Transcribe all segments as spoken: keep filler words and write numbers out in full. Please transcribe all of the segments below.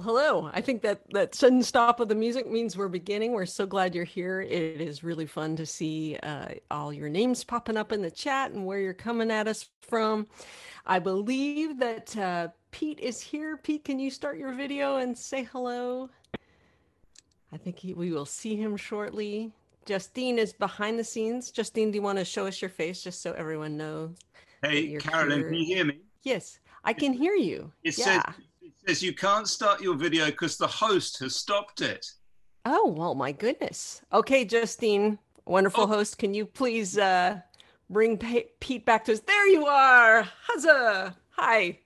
hello. I think that that sudden stop of the music means we're beginning. We're so glad you're here. It is really fun to see uh, all your names popping up in the chat and where you're coming at us from. I believe that uh, Pete is here. Pete, can you start your video and say hello? I think he, we will see him shortly. Justine is behind the scenes. Justine, do you want to show us your face just so everyone knows that Hey, you're Carolyn, can here? you hear me? Yes, I It, can hear you. it says Yeah. it says you can't start your video because the host has stopped it. Oh, well, my goodness. Okay, Justine, wonderful Oh, host, can you please uh, bring P Pete back to us? There you are. Huzzah. Hi.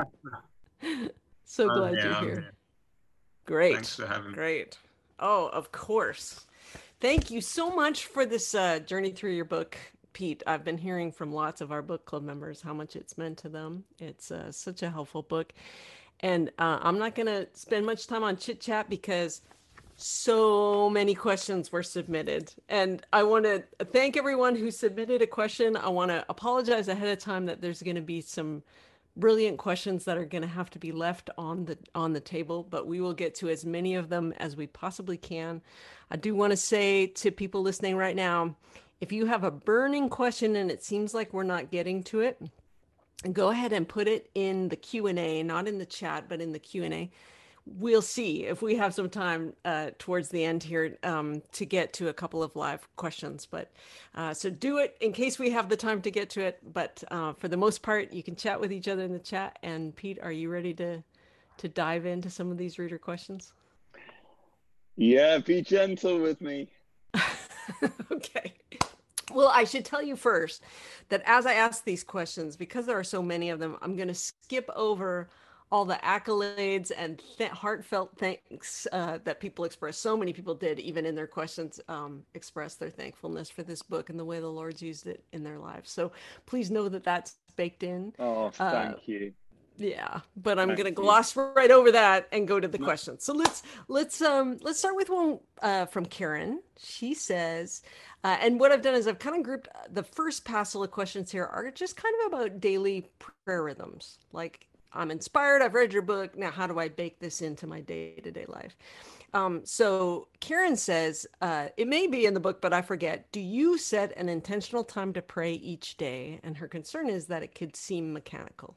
So I'm glad here. you're I'm here. here. Thanks Great. for having me. Great. Oh, of course. Thank you so much for this uh, journey through your book, Pete. I've been hearing from lots of our book club members how much it's meant to them. It's uh, such a helpful book. And uh, I'm not going to spend much time on chit chat because so many questions were submitted. And I want to thank everyone who submitted a question. I want to apologize ahead of time that there's going to be some brilliant questions that are going to have to be left on the on the table, but we will get to as many of them as we possibly can. I do want to say to people listening right now, if you have a burning question and it seems like we're not getting to it, go ahead and put it in the Q and A, not in the chat, but in the Q and A. We'll see if we have some time uh, towards the end here um, to get to a couple of live questions. But uh, so do it in case we have the time to get to it. But uh, for the most part, you can chat with each other in the chat. And Pete, are you ready to to dive into some of these reader questions? Yeah, be gentle with me. Okay. Well, I should tell you first that as I ask these questions, because there are so many of them, I'm going to skip over all the accolades and th heartfelt thanks uh, that people express. So many people did, even in their questions, um, express their thankfulness for this book and the way the Lord's used it in their lives. So please know that that's baked in. Oh, Uh, thank you. yeah, but I'm Thank gonna you. gloss right over that and go to the No, questions. So let's let's um let's start with one uh, from Karen. She says, uh, and what I've done is I've kind of grouped uh, the first passel of questions here are just kind of about daily prayer rhythms. Like I'm inspired, I've read your book. Now, how do I bake this into my day-to-day life? Um, so Karen says, uh, it may be in the book, but I forget. Do you set an intentional time to pray each day? And her concern is that it could seem mechanical.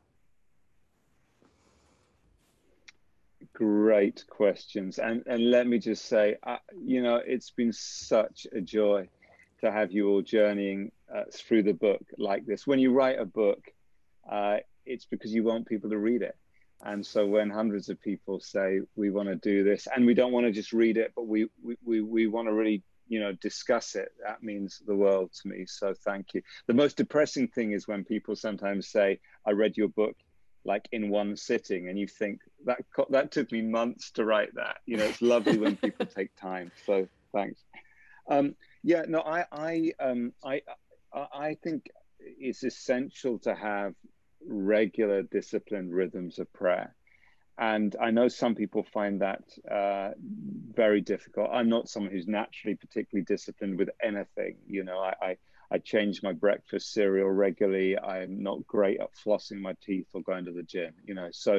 great questions. And and let me just say, uh, you know, it's been such a joy to have you all journeying uh, through the book like this. When you write a book, uh, it's because you want people to read it. And so when hundreds of people say we want to do this, and we don't want to just read it, but we we we, we want to really, you know, discuss it, that means the world to me. So thank you. The most depressing thing is when people sometimes say, I read your book like in one sitting, and you think that that took me months to write that. You know, it's lovely when people take time. So thanks. Um, yeah, no, I I um I I think it's essential to have regular disciplined rhythms of prayer. And I know some people find that uh, very difficult. I'm not someone who's naturally particularly disciplined with anything. You know, I, I, I change my breakfast cereal regularly. I'm not great at flossing my teeth or going to the gym, you know. So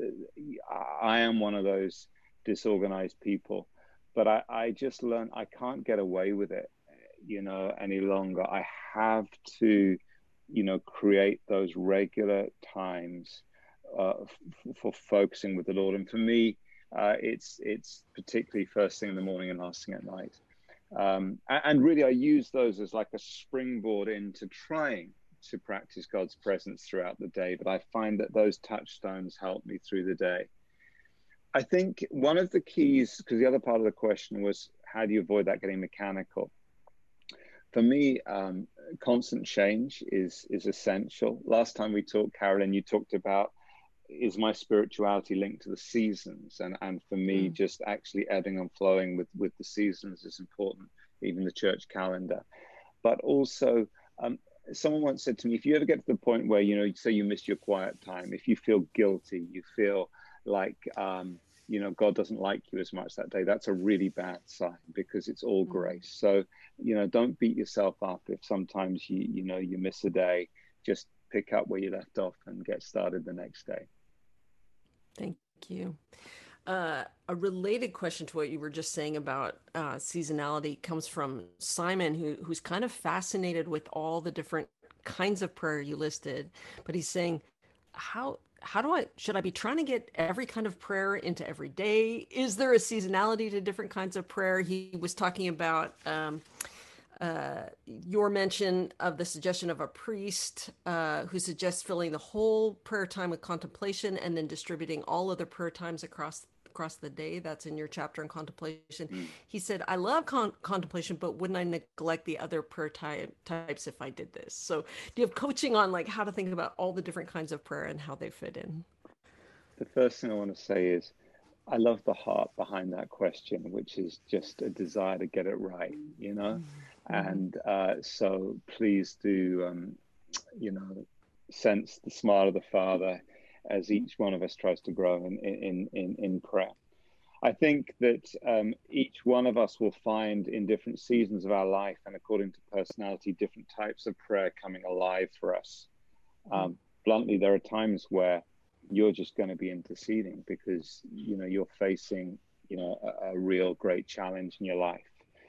uh, I am one of those disorganized people. But I, I just learned I can't get away with it, you know, any longer. I have to, you know, create those regular times uh, for focusing with the Lord. And for me, uh, it's it's particularly first thing in the morning and last thing at night. Um, and, and really, I use those as like a springboard into trying to practice God's presence throughout the day. But I find that those touchstones help me through the day. I think one of the keys, because the other part of the question was, how do you avoid that getting mechanical? For me, um, constant change is is essential. Last time we talked, Carolyn, you talked about, is my spirituality linked to the seasons? And and for me, Mm. just actually ebbing and flowing with with the seasons is important, even the church calendar. But also, um, someone once said to me, if you ever get to the point where, you know, say you miss your quiet time, if you feel guilty, you feel like, um, you know, God doesn't like you as much that day, that's a really bad sign, because it's all Mm. grace. So, you know, don't beat yourself up if sometimes you, you know, you miss a day. Just pick up where you left off and get started the next day. Thank you. uh, a related question to what you were just saying about uh, seasonality comes from Simon, who who's kind of fascinated with all the different kinds of prayer you listed, but he's saying, how how do I should I be trying to get every kind of prayer into every day? Is there a seasonality to different kinds of prayer? He was talking about um, uh, your mention of the suggestion of a priest uh, who suggests filling the whole prayer time with contemplation and then distributing all other prayer times across across the day. That's in your chapter on contemplation. Mm. He said, I love con- contemplation, but wouldn't I neglect the other prayer type, types if I did this? So do you have coaching on like how to think about all the different kinds of prayer and how they fit in? The first thing I want to say is I love the heart behind that question, which is just a desire to get it right, you know? Mm-hmm. And uh, so please do, um, you know, sense the smile of the Father as each one of us tries to grow in, in, in, in prayer. I think that um, each one of us will find in different seasons of our life and according to personality, different types of prayer coming alive for us. Um, bluntly, there are times where you're just going to be interceding because, you know, you're facing, you know, a, a real great challenge in your life.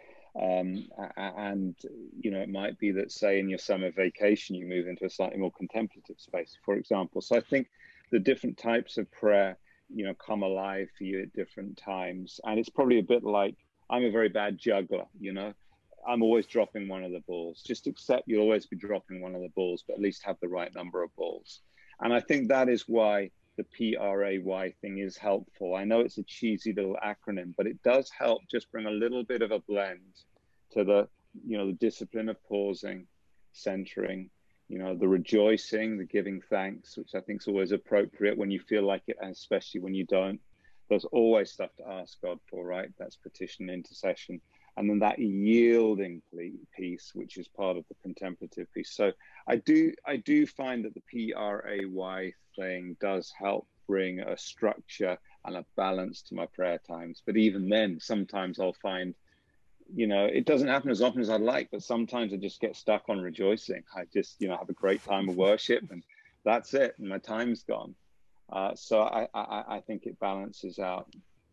Um, and, you know, it might be that, say, in your summer vacation, you move into a slightly more contemplative space, for example. So I think the different types of prayer, you know, come alive for you at different times. And it's probably a bit like, I'm a very bad juggler, you know, I'm always dropping one of the balls. Just accept you'll always be dropping one of the balls, but at least have the right number of balls. And I think that is why the P R A Y thing is helpful. I know it's a cheesy little acronym, but it does help just bring a little bit of a blend to the, you know, the discipline of pausing, centering, you know, the rejoicing, the giving thanks, which I think is always appropriate when you feel like it, and especially when you don't. There's always stuff to ask God for, right? That's petition, intercession. And then that yielding piece, which is part of the contemplative piece. So I do, I do find that the P R A Y thing does help bring a structure and a balance to my prayer times. But even then, sometimes I'll find, you know, it doesn't happen as often as I'd like, but sometimes I just get stuck on rejoicing. I just, you know, have a great time of worship and that's it. And my time's gone. Uh, so I, I, I think it balances out.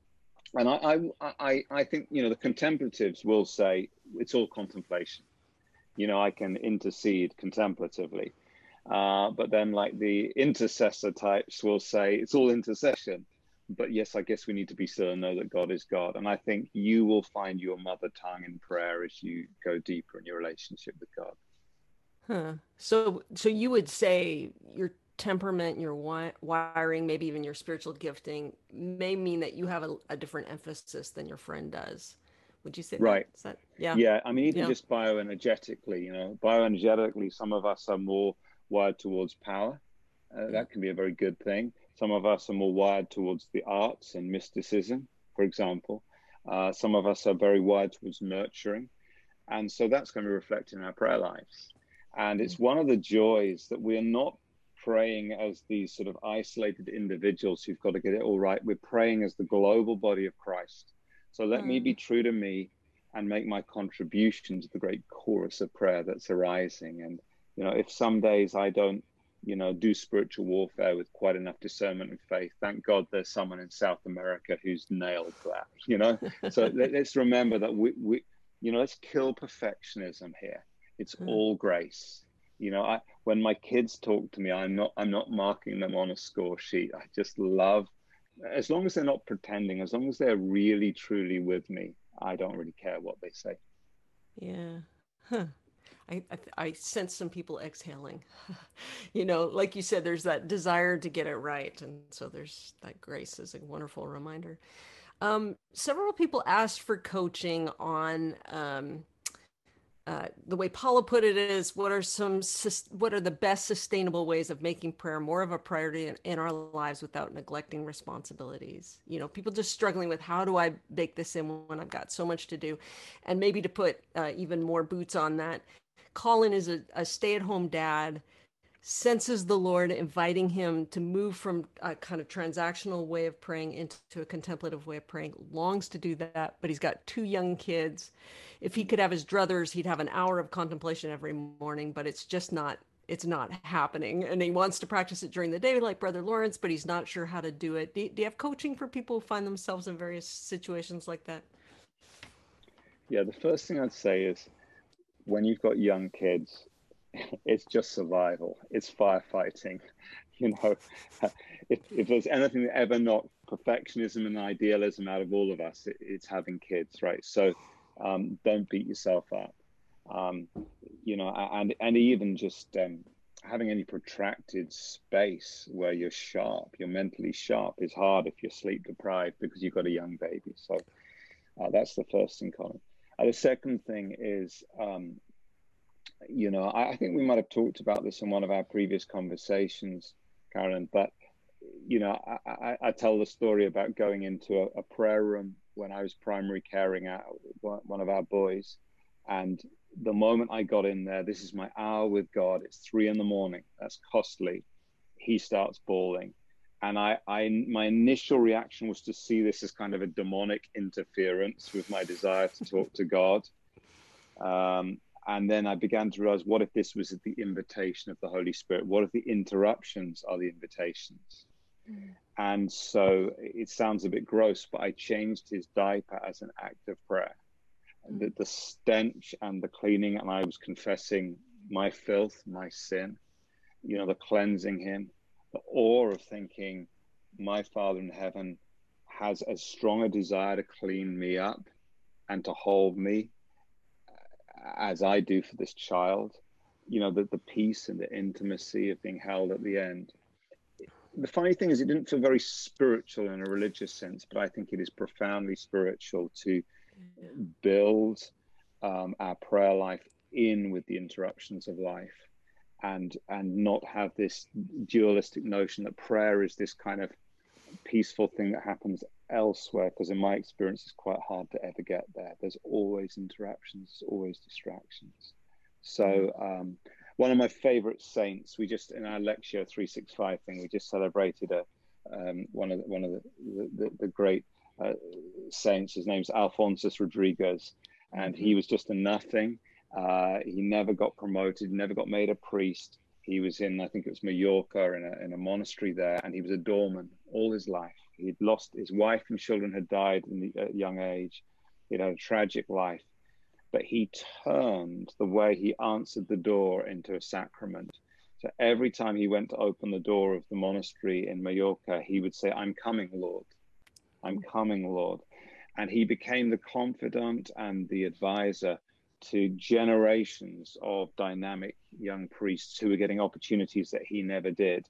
And I, I, I, I think, you know, the contemplatives will say it's all contemplation. You know, I can intercede contemplatively. Uh, but then like the intercessor types will say it's all intercession. But yes, I guess we need to be still and know that God is God. And I think you will find your mother tongue in prayer as you go deeper in your relationship with God. Huh. So, so you would say your temperament, your wi- wiring, maybe even your spiritual gifting may mean that you have a, a different emphasis than your friend does. Would you say right? That? Is that, yeah. Yeah. I mean, even yeah. just bioenergetically, you know, bioenergetically, some of us are more wired towards power. Uh, that can be a very good thing. Some of us are more wired towards the arts and mysticism, for example. Uh, some of us are very wired towards nurturing. And so that's going to reflect in our prayer lives. And it's one of the joys that we're not praying as these sort of isolated individuals who've got to get it all right. We're praying as the global body of Christ. So let mm. me be true to me and make my contribution to the great chorus of prayer that's arising. And, you know, if some days I don't, you know, do spiritual warfare with quite enough discernment and faith, thank God there's someone in South America who's nailed that, you know? So let, let's remember that we, we, you know, let's kill perfectionism here. It's mm. all grace. You know, I, when my kids talk to me, I'm not, I'm not marking them on a score sheet. I just love, as long as they're not pretending, as long as they're really, truly with me, I don't really care what they say. Yeah. Huh. I, I, I sense some people exhaling, you know, like you said, there's that desire to get it right. And so there's that grace is a wonderful reminder. Um, several people asked for coaching on, um, Uh, the way Paula put it is, what are some, what are the best sustainable ways of making prayer more of a priority in, in our lives without neglecting responsibilities? You know, people just struggling with how do I bake this in when I've got so much to do? And maybe to put uh, even more boots on that, Colin is a, a stay-at-home dad, senses the Lord inviting him to move from a kind of transactional way of praying into a contemplative way of praying, longs to do that, but he's got two young kids. If he could have his druthers, he'd have an hour of contemplation every morning, but it's just not it's not happening, and he wants to practice it during the day like Brother Lawrence, but he's not sure how to do it. Do, do you have coaching for people who find themselves in various situations like that? Yeah, the first thing I'd say is when you've got young kids, it's just survival. It's firefighting. You know, if, if there's anything that ever knocked perfectionism and idealism out of all of us, it, it's having kids, right? So um, don't beat yourself up. Um, you know, and and even just um, having any protracted space where you're sharp, you're mentally sharp, is hard if you're sleep deprived because you've got a young baby. So uh, that's the first thing, Colin. Uh, the second thing is, um, you know, I, I think we might have talked about this in one of our previous conversations, Karen, but, you know, I, I, I tell the story about going into a, a prayer room when I was primary caring at one of our boys. And the moment I got in there, this is my hour with God. It's three in the morning. That's costly. He starts bawling. And I, I, my initial reaction was to see this as kind of a demonic interference with my desire to talk to God. Um, and then I began to realize, what if this was the invitation of the Holy Spirit? What if the interruptions are the invitations? Mm. And so it sounds a bit gross, but I changed his diaper as an act of prayer. Mm. The, the stench and the cleaning, and I was confessing my filth, my sin, you know, the cleansing him. The awe of thinking my Father in heaven has as strong a desire to clean me up and to hold me as I do for this child, you know, the, the peace and the intimacy of being held at the end. The funny thing is, it didn't feel very spiritual in a religious sense, but I think it is profoundly spiritual to build um, our prayer life in with the interruptions of life. And, and not have this dualistic notion that prayer is this kind of peaceful thing that happens elsewhere, because in my experience, it's quite hard to ever get there. There's always interruptions, always distractions. So um, one of my favorite saints, we just, in our Lectio three sixty-five thing, we just celebrated a um, one of the, one of the, the, the great uh, saints. His name's Alphonsus Rodriguez, and he was just a nothing. Uh, he never got promoted, never got made a priest. He was in, I think it was Mallorca, in a, in a monastery there, and he was a doorman all his life. He'd lost his wife and children, had died in the, at a young age. He'd had a tragic life, but he turned the way he answered the door into a sacrament. So every time he went to open the door of the monastery in Mallorca, he would say, "I'm coming, Lord. I'm coming, Lord." And he became the confidant and the advisor to generations of dynamic young priests who were getting opportunities that he never did.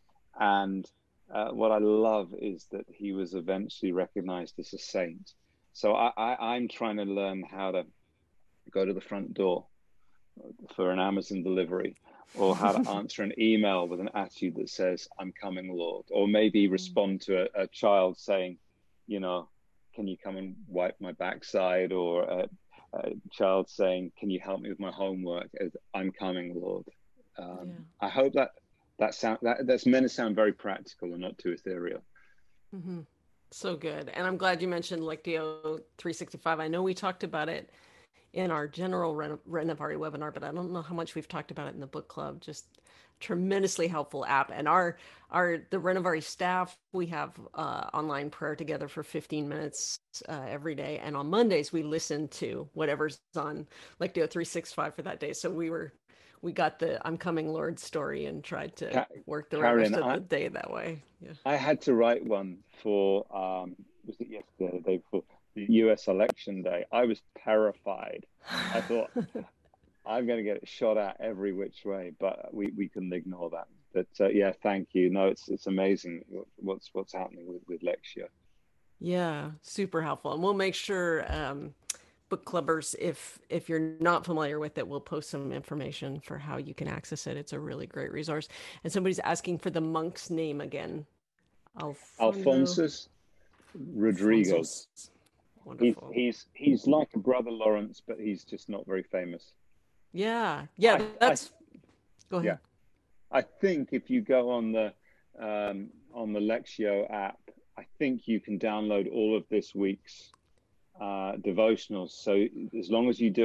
And uh, what I love is that he was eventually recognized as a saint. So I, I, I'm trying to learn how to go to the front door for an Amazon delivery, or how to answer an email with an attitude that says, "I'm coming, Lord," or maybe respond to a, a child saying, you know, "Can you come and wipe my backside?" or uh, a child saying, "Can you help me with my homework?" As, "I'm coming, Lord." Um, yeah. I hope that that sound that that's meant to sound very practical and not too ethereal. Mm-hmm. So good, and I'm glad you mentioned Lectio three sixty-five. I know we talked about it in our general Ren- Renovari webinar, but I don't know how much we've talked about it in the book club. Just tremendously helpful app. And our our the Renovari staff, we have uh, online prayer together for fifteen minutes uh, every day, and on Mondays we listen to whatever's on Lectio three sixty-five for that day. So we were we got the "I'm coming, Lord" story and tried to Ka- work the Karen, rest of I, the day that way. Yeah. I had to write one for um, was it yesterday, the day before the U S election day. I was terrified. I thought, I'm going to get it shot at every which way, but we, we couldn't ignore that. But uh, yeah, thank you. No, it's it's amazing what's what's happening with, with Lectio. Yeah, super helpful. And we'll make sure um, book clubbers, if if you're not familiar with it, we'll post some information for how you can access it. It's a really great resource. And somebody's asking for the monk's name again. Alfonso... Alphonsus Rodriguez. Wonderful. He's, he's he's like a Brother Lawrence, but he's just not very famous. Yeah, yeah, I, that's. I, go ahead. Yeah, I think if you go on the um, on the Lectio app, I think you can download all of this week's uh, devotionals. So as long as you do it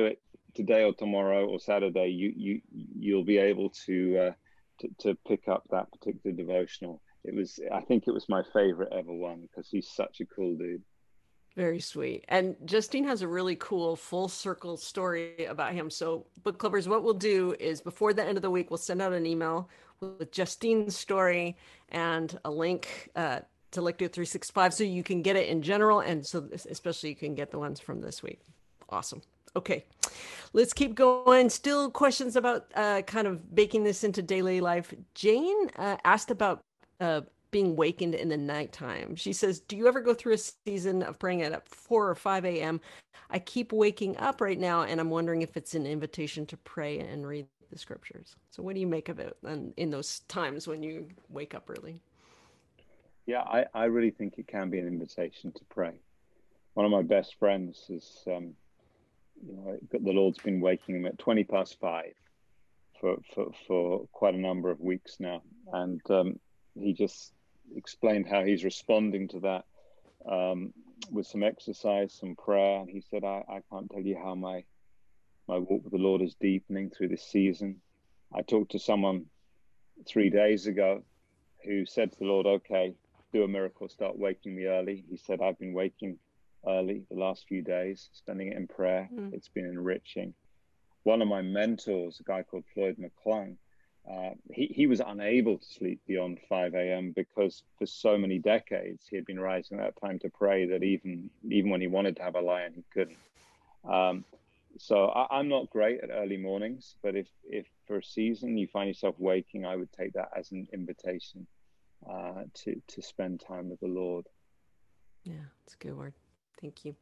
today or tomorrow or Saturday, you you you'll be able to uh, to, to pick up that particular devotional. It was, I think it was my favorite ever one because he's such a cool dude. Very sweet. And Justine has a really cool full circle story about him. So, book clubbers, what we'll do is before the end of the week, we'll send out an email with Justine's story and a link uh, to Lectio three sixty-five so you can get it in general. And so, especially, you can get the ones from this week. Awesome. Okay, let's keep going. Still questions about uh, kind of baking this into daily life. Jane uh, asked about uh, being wakened in the nighttime. She says, do you ever go through a season of praying at four or five a m? I keep waking up right now, and I'm wondering if it's an invitation to pray and read the scriptures. So what do you make of it and in those times when you wake up early? Yeah, I, I really think it can be an invitation to pray. One of my best friends is, um, you know, the Lord's been waking him at twenty past five for, for, for quite a number of weeks now. And um, he just explained how he's responding to that um, with some exercise, some prayer. And he said, I, I can't tell you how my my walk with the Lord is deepening through this season. I talked to someone three days ago who said to the Lord, okay, do a miracle, start waking me early. He said, I've been waking early the last few days, spending it in prayer. Mm. It's been enriching. One of my mentors, a guy called Floyd McClung, Uh, he, he was unable to sleep beyond five a m because for so many decades he had been rising at that time to pray that even even when he wanted to have a lie-in, he couldn't. Um, so I, I'm not great at early mornings, but if, if for a season you find yourself waking, I would take that as an invitation uh, to, to spend time with the Lord. Yeah, it's a good word. Thank you.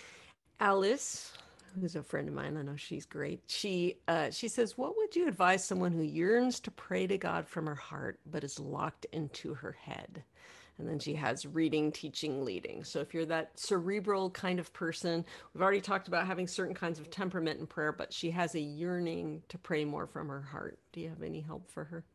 Alice, who's a friend of mine, I know she's great. She uh, she says, what would you advise someone who yearns to pray to God from her heart, but is locked into her head? And then she has reading, teaching, leading. So if you're that cerebral kind of person, we've already talked about having certain kinds of temperament in prayer, but she has a yearning to pray more from her heart. Do you have any help for her?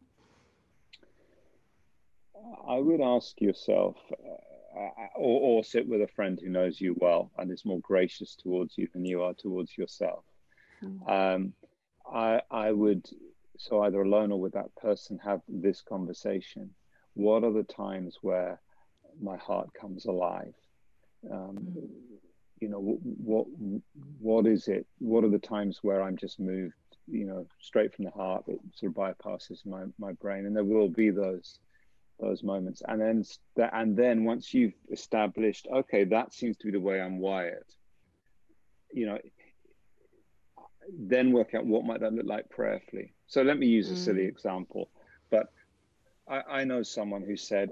I would ask yourself, uh, or, or sit with a friend who knows you well and is more gracious towards you than you are towards yourself. Mm-hmm. Um, I, I would, so either alone or with that person, have this conversation. What are the times where my heart comes alive? Um, mm-hmm. You know, what, what is it? What are the times where I'm just moved, you know, straight from the heart? It sort of bypasses my, my brain, and there will be those those moments. And then, and then once you've established, okay, that seems to be the way I'm wired, you know, then work out what might that look like prayerfully. So let me use a mm. silly example, but I, I know someone who said,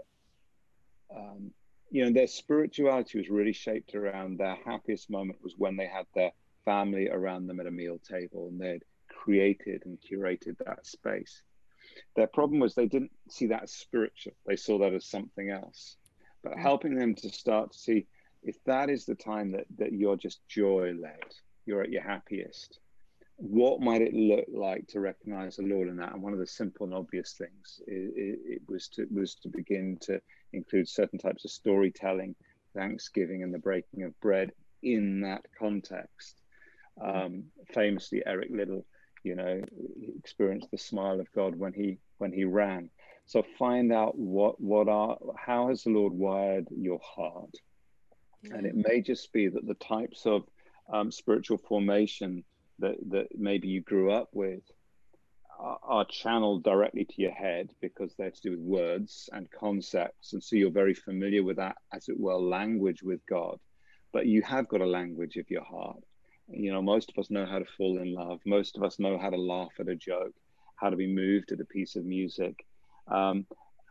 um, you know, their spirituality was really shaped around their happiest moment was when they had their family around them at a meal table and they'd created and curated that space. Their problem was they didn't see that as spiritual. They saw that as something else. But helping them to start to see, if that is the time that, that you're just joy-led, you're at your happiest, what might it look like to recognize the Lord in that? And one of the simple and obvious things it, it, it was to was to begin to include certain types of storytelling, thanksgiving, and the breaking of bread in that context. Um, famously, Eric Liddell, you know, experienced the smile of God when he when he ran. So find out what what are how has the Lord wired your heart, mm-hmm. and it may just be that the types of um, spiritual formation that that maybe you grew up with are, are channeled directly to your head because they're to do with words and concepts, and so you're very familiar with that, as it were, language with God. But you have got a language of your heart. You know, most of us know how to fall in love. Most of us know how to laugh at a joke, how to be moved at a piece of music, um,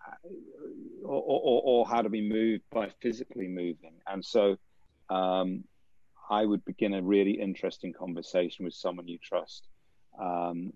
or, or, or how to be moved by physically moving. And so um, I would begin a really interesting conversation with someone you trust. Um,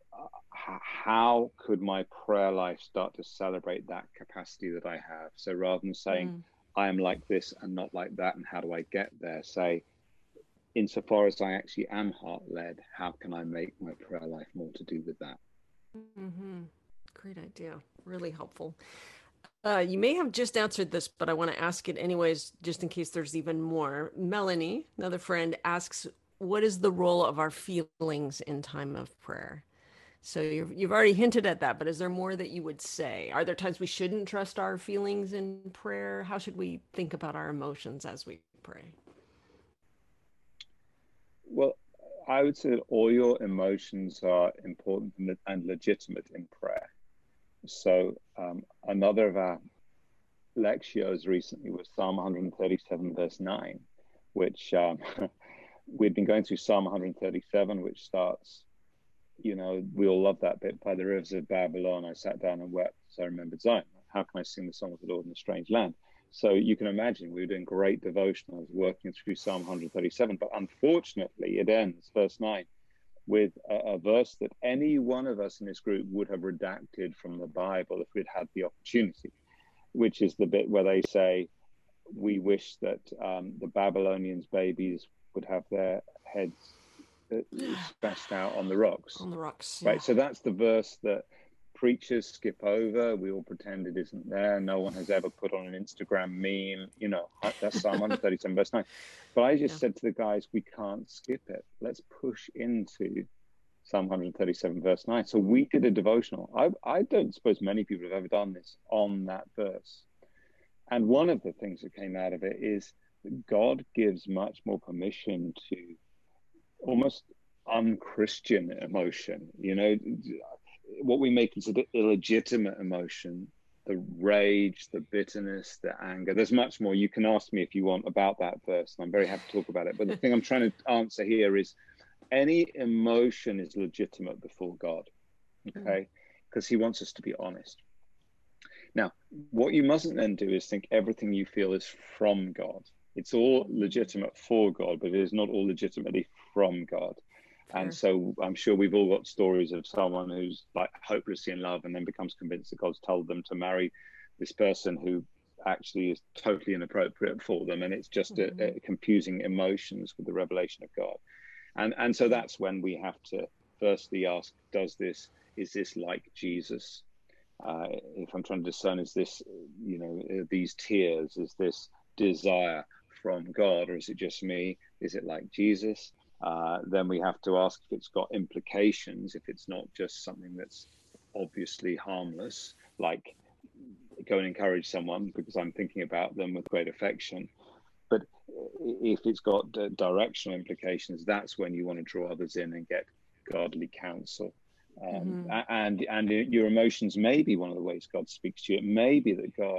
how could my prayer life start to celebrate that capacity that I have? So rather than saying, mm. I am like this and not like that, and how do I get there? Say, insofar as I actually am heart-led, how can I make my prayer life more to do with that? Mm-hmm. Great idea. Really helpful. Uh, you may have just answered this, but I want to ask it anyways, just in case there's even more. Melanie, another friend, asks, what is the role of our feelings in time of prayer? So you've, you've already hinted at that, but is there more that you would say? Are there times we shouldn't trust our feelings in prayer? How should we think about our emotions as we pray? Well, I would say that all your emotions are important and legitimate in prayer. So um, another of our lectures recently was Psalm one thirty-seven, verse nine, which um, we'd been going through Psalm one thirty-seven, which starts, you know, we all love that bit, by the rivers of Babylon, I sat down and wept, so I remembered Zion. How can I sing the song of the Lord in a strange land? So you can imagine we were doing great devotionals working through Psalm one thirty-seven, but unfortunately it ends, verse nine, with a, a verse that any one of us in this group would have redacted from the Bible if we'd had the opportunity, which is the bit where they say, we wish that um, the Babylonians' babies would have their heads smashed out on the rocks. On the rocks, yeah. Right. Yeah. So that's the verse that preachers skip over. We all pretend it isn't there. No one has ever put on an Instagram meme. You know, that's Psalm one thirty-seven, verse nine. But I just yeah. said to the guys, we can't skip it. Let's push into Psalm one thirty-seven, verse nine. So we did a devotional. I, I don't suppose many people have ever done this on that verse. And one of the things that came out of it is that God gives much more permission to almost unchristian emotion. You know, what we may consider illegitimate emotion, the rage, the bitterness, the anger. There's much more. You can ask me if you want about that verse, and I'm very happy to talk about it. But the thing I'm trying to answer here is any emotion is legitimate before God, okay? Because he wants us to be honest. Now, what you mustn't then do is think everything you feel is from God. It's all legitimate for God, but it is not all legitimately from God. Sure. And so I'm sure we've all got stories of someone who's like hopelessly in love and then becomes convinced that God's told them to marry this person who actually is totally inappropriate for them. And it's just mm-hmm. a, a confusing emotions with the revelation of God. And, and so that's when we have to firstly ask, does this, is this like Jesus? Uh, if I'm trying to discern, is this, you know, these tears, is this desire from God, or is it just me? Is it like Jesus? Uh, then we have to ask if it's got implications, if it's not just something that's obviously harmless, like go and encourage someone because I'm thinking about them with great affection. But if it's got directional implications, that's when you want to draw others in and get godly counsel. Um, mm-hmm. and and your emotions may be one of the ways God speaks to you. It may be that God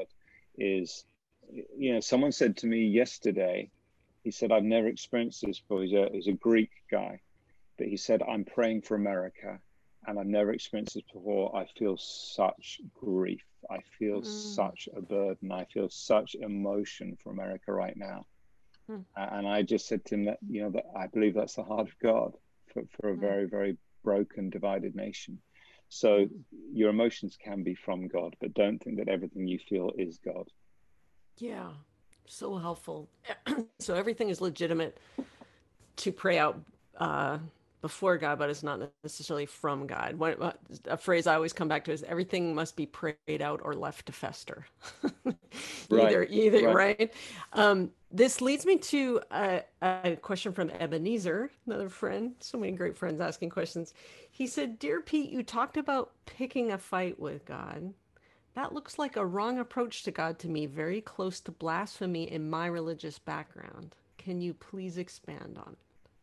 is, you know, someone said to me yesterday, he said, I've never experienced this before. He's a, he's a Greek guy, but he said, I'm praying for America and I've never experienced this before. I feel such grief. I feel mm. such a burden. I feel such emotion for America right now. Mm. And I just said to him that, you know, that I believe that's the heart of God for, for a mm. very, very broken, divided nation. So your emotions can be from God, but don't think that everything you feel is God. Yeah, so helpful. So everything is legitimate to pray out uh, before God, but it's not necessarily from God. One, a phrase I always come back to is everything must be prayed out or left to fester. Right. Either, either, right. right? Um, this leads me to a, a question from Ebenezer, another friend. So many great friends asking questions. He said, Dear Pete, you talked about picking a fight with God. That looks like a wrong approach to God to me, very close to blasphemy in my religious background. Can you please expand on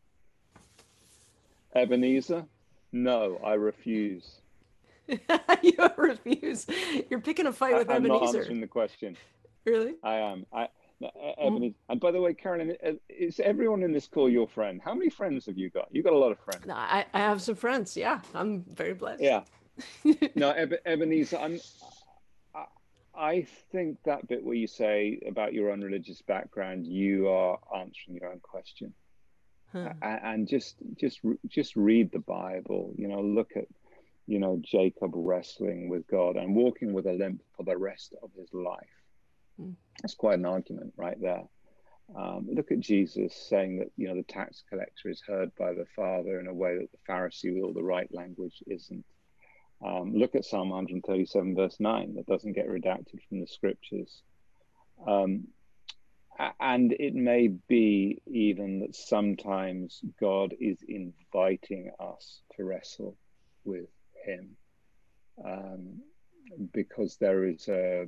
it? Ebenezer? No, I refuse. You refuse. You're picking a fight with I, I'm Ebenezer. not answering the question. Really? I am. I, no, Ebenezer. Mm. And by the way, Carolyn, is everyone in this call your friend? How many friends have you got? You got a lot of friends. No, I, I have some friends. Yeah, I'm very blessed. Yeah. No, Eb- Ebenezer, I'm. I, I think that bit where you say about your own religious background, you are answering your own question. Huh. And just just just read the Bible, you know, look at, you know, Jacob wrestling with God and walking with a limp for the rest of his life. Mm. That's quite an argument right there. Um, look at Jesus saying that, you know, the tax collector is heard by the Father in a way that the Pharisee with all the right language isn't. Um, look at Psalm one thirty-seven verse nine that doesn't get redacted from the scriptures. Um, and it may be even that sometimes God is inviting us to wrestle with him, um, because there is a,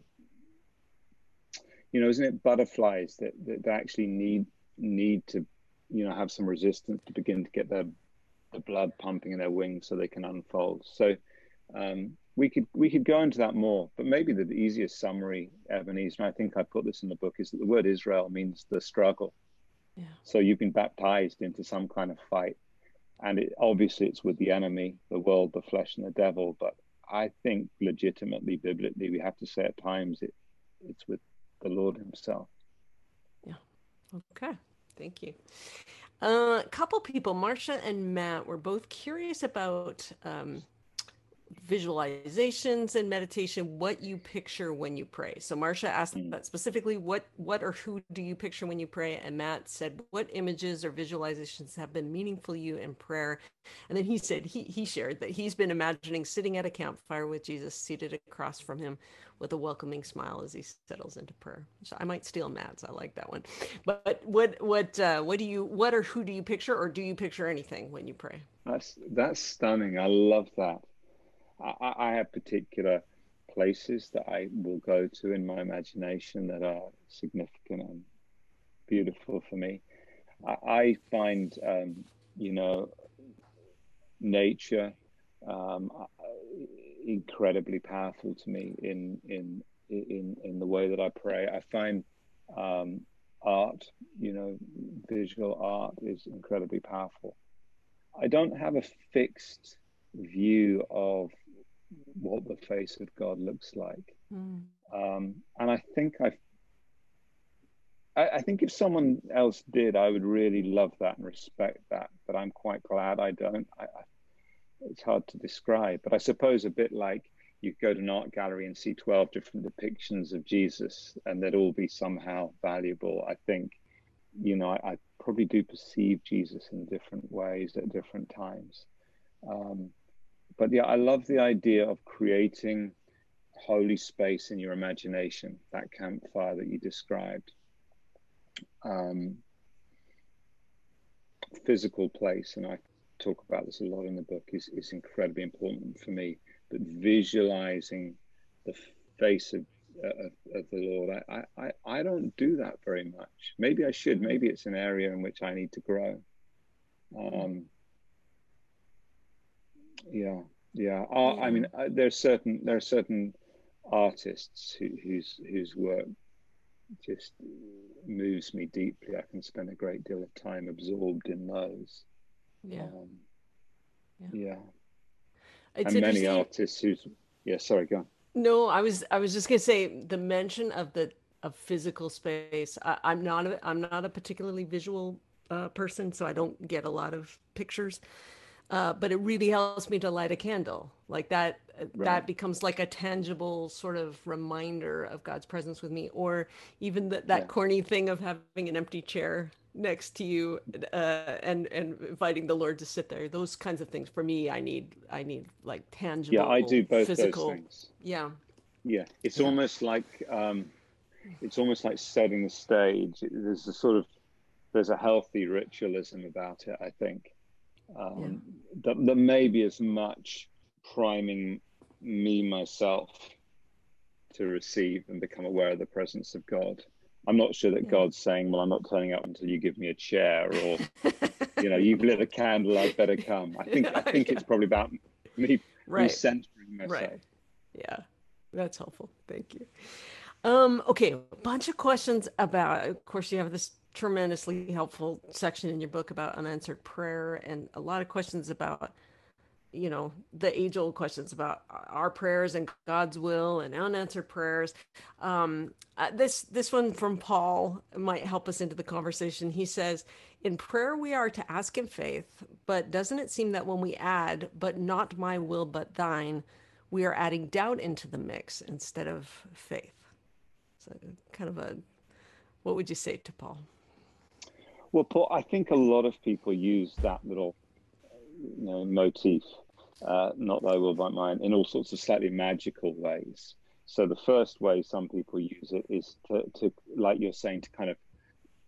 you know, isn't it butterflies that, that actually need need to, you know, have some resistance to begin to get their the blood pumping in their wings so they can unfold. So um, we could we could go into that more, but maybe the easiest summary, Ebenezer, and I think I put this in the book, is that the word Israel means the struggle. Yeah. So you've been baptized into some kind of fight, and it, obviously it's with the enemy, the world, the flesh, and the devil. But I think legitimately, biblically, we have to say at times it it's with the Lord himself. Yeah. Okay. Thank you. Uh, a couple people, Marcia and Matt, were both curious about um, visualizations and meditation, what you picture when you pray. So Marcia asked Mm. that specifically, what what or who do you picture when you pray? And Matt said, what images or visualizations have been meaningful to you in prayer? And then he said he he shared that he's been imagining sitting at a campfire with Jesus seated across from him with a welcoming smile as he settles into prayer. So I might steal Matt's. I like that one. But what what uh, what do you what or who do you picture, or do you picture anything when you pray? That's that's stunning. I love that. I, I have particular places that I will go to in my imagination that are significant and beautiful for me. I, I find, um, you know, nature um, incredibly powerful to me in in in in the way that I pray. I find um, art, you know, visual art is incredibly powerful. I don't have a fixed view of what the face of God looks like. Mm. Um, and I think I've, I, I think if someone else did, I would really love that and respect that, but I'm quite glad I don't. I, I, it's hard to describe, but I suppose a bit like you go to an art gallery and see twelve different depictions of Jesus and they'd all be somehow valuable. I think, you know, I, I probably do perceive Jesus in different ways at different times. Um, But yeah, I love the idea of creating holy space in your imagination, that campfire that you described. Um, physical place, and I talk about this a lot in the book, is, is incredibly important for me. But visualizing the face of, uh, of, of the Lord, I, I, I don't do that very much. Maybe I should. Maybe it's an area in which I need to grow. Um, yeah. Yeah, uh, I mean, uh, there are certain there are certain artists who, whose whose work just moves me deeply. I can spend a great deal of time absorbed in those. Yeah, um, yeah. yeah. It's And many artists who's yeah. Sorry, go on. No, I was I was just gonna say the mention of the of physical space. I, I'm not a, I'm not a particularly visual uh, person, so I don't get a lot of pictures. Uh, but it really helps me to light a candle like that. Right. That becomes like a tangible sort of reminder of God's presence with me, or even that that yeah. corny thing of having an empty chair next to you uh, and and inviting the Lord to sit there. Those kinds of things for me, I need I need like tangible. Yeah, I do both physical, those things. Yeah, yeah. It's yeah. almost like um, it's almost like setting the stage. There's a sort of there's a healthy ritualism about it, I think. Um, yeah. that, that may be as much priming me myself to receive and become aware of the presence of God. I'm not sure that yeah. God's saying, well, I'm not turning up until you give me a chair, or you know, you've lit a candle, I'd better come. I think I think yeah. it's probably about me, right. me centering myself. Right. Yeah, that's helpful. Thank you. Um, okay, a bunch of questions about, of course, you have this tremendously helpful section in your book about unanswered prayer, and a lot of questions about, you know, the age-old questions about our prayers and God's will and unanswered prayers. Um, uh, this this one from Paul might help us into the conversation. He says, in prayer we are to ask in faith, but doesn't it seem that when we add, but not my will but thine, we are adding doubt into the mix instead of faith? So kind of a, what would you say to Paul? Well, Paul, I think a lot of people use that little, you know, motif, uh, not thy will but mine, in all sorts of slightly magical ways. So the first way some people use it is to, to like you're saying, to kind of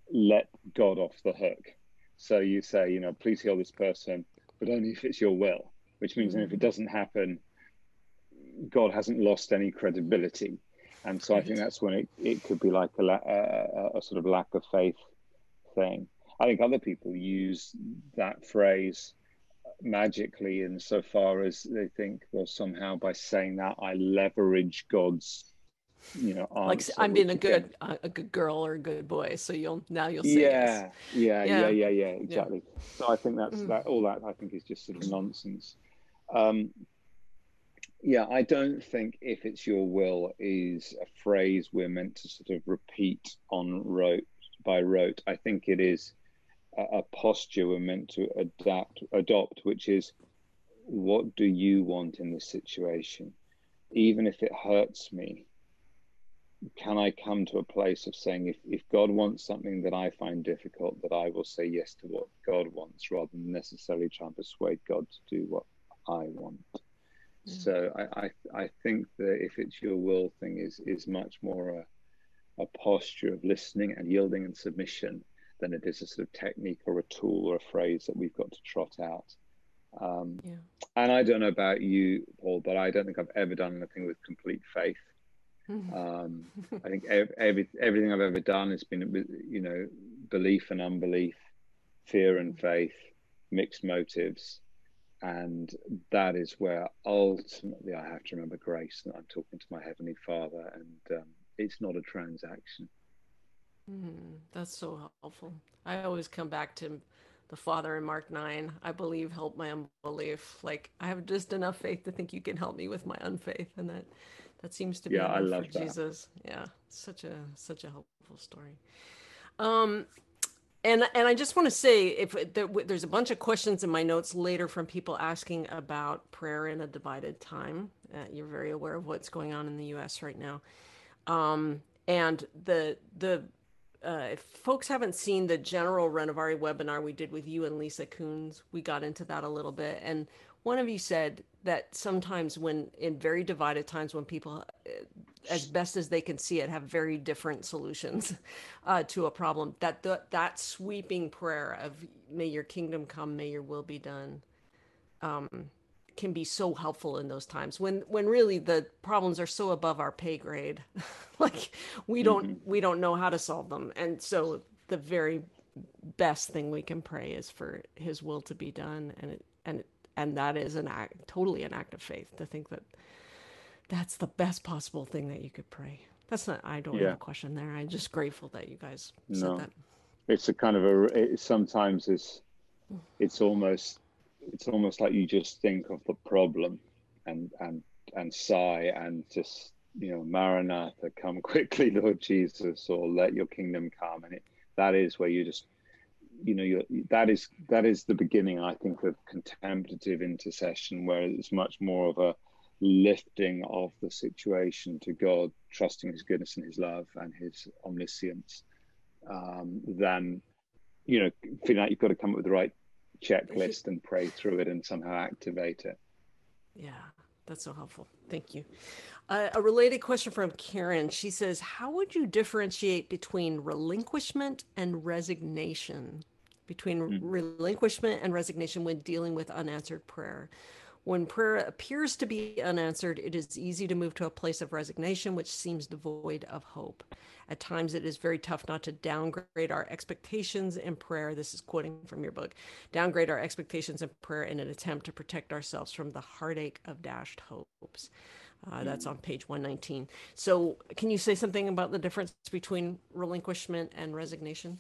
let God off the hook. So you say, you know, please heal this person, but only if it's your will, which means mm-hmm. if it doesn't happen, God hasn't lost any credibility. And so I think that's when it, it could be like a, a, a sort of lack of faith thing. I think other people use that phrase magically insofar as they think, well, somehow by saying that I leverage God's, you know, answer, like I'm being a good again, a good girl or a good boy, so you'll now you'll say yeah, yes. Yeah, yeah, yeah, yeah, yeah, exactly. Yeah. So I think that's mm. that. All that I think is just sort of nonsense. Um, yeah, I don't think if it's your will is a phrase we're meant to sort of repeat on rote by rote. I think it is a, a posture we're meant to adapt, adopt, which is, what do you want in this situation? Even if it hurts me, can I come to a place of saying, if, if God wants something that I find difficult, that I will say yes to what God wants, rather than necessarily try and persuade God to do what I want. So I, I I think that if it's your will thing is is much more a, a posture of listening and yielding and submission than it is a sort of technique or a tool or a phrase that we've got to trot out. Um, yeah. And I don't know about you, Paul, but I don't think I've ever done anything with complete faith. Um, I think every, every everything I've ever done has been, you know, belief and unbelief, fear and faith, mixed motives. And that is where ultimately I have to remember grace, that I'm talking to my Heavenly Father, and um, it's not a transaction. Mm, that's so helpful. I always come back to the Father in Mark nine. I believe, help my unbelief. Like, I have just enough faith to think you can help me with my unfaith, and that that seems to be yeah, enough I love for that. Jesus. Yeah, such a such a helpful story. Um. And and I just want to say, if there, there's a bunch of questions in my notes later from people asking about prayer in a divided time. Uh, you're very aware of what's going on in the U S right now, um, and the the uh, if folks haven't seen the general Renovari webinar we did with you and Lisa Coons, we got into that a little bit. And one of you said that sometimes when in very divided times, when people, as best as they can see it, have very different solutions uh, to a problem, that the, that sweeping prayer of may your kingdom come, may your will be done, um, can be so helpful in those times when when really the problems are so above our pay grade. Like we don't mm-hmm. we don't know how to solve them. And so the very best thing we can pray is for his will to be done, and it, and and that is an act, totally an act of faith, to think that that's the best possible thing that you could pray. That's not, I don't yeah. have a question there. I'm just grateful that you guys said no. that. It's a kind of a, it sometimes it's, it's almost, it's almost like you just think of the problem and, and, and sigh and just, you know, Maranatha, come quickly, Lord Jesus, or let your kingdom come. And it, that is where you just, you know, you're, that is, that is the beginning, I think, of contemplative intercession, where it's much more of a lifting of the situation to God, trusting his goodness and his love and his omniscience, um, than, you know, feeling like you've got to come up with the right checklist and pray through it and somehow activate it. Yeah, that's so helpful. Thank you. Uh, a related question from Karen. She says, how would you differentiate between relinquishment and resignation? Between mm. relinquishment and resignation when dealing with unanswered prayer. When prayer appears to be unanswered, it is easy to move to a place of resignation, which seems devoid of hope. At times, it is very tough not to downgrade our expectations in prayer. This is quoting from your book. Downgrade our expectations in prayer in an attempt to protect ourselves from the heartache of dashed hopes. Uh, that's on page one nineteen. So can you say something about the difference between relinquishment and resignation?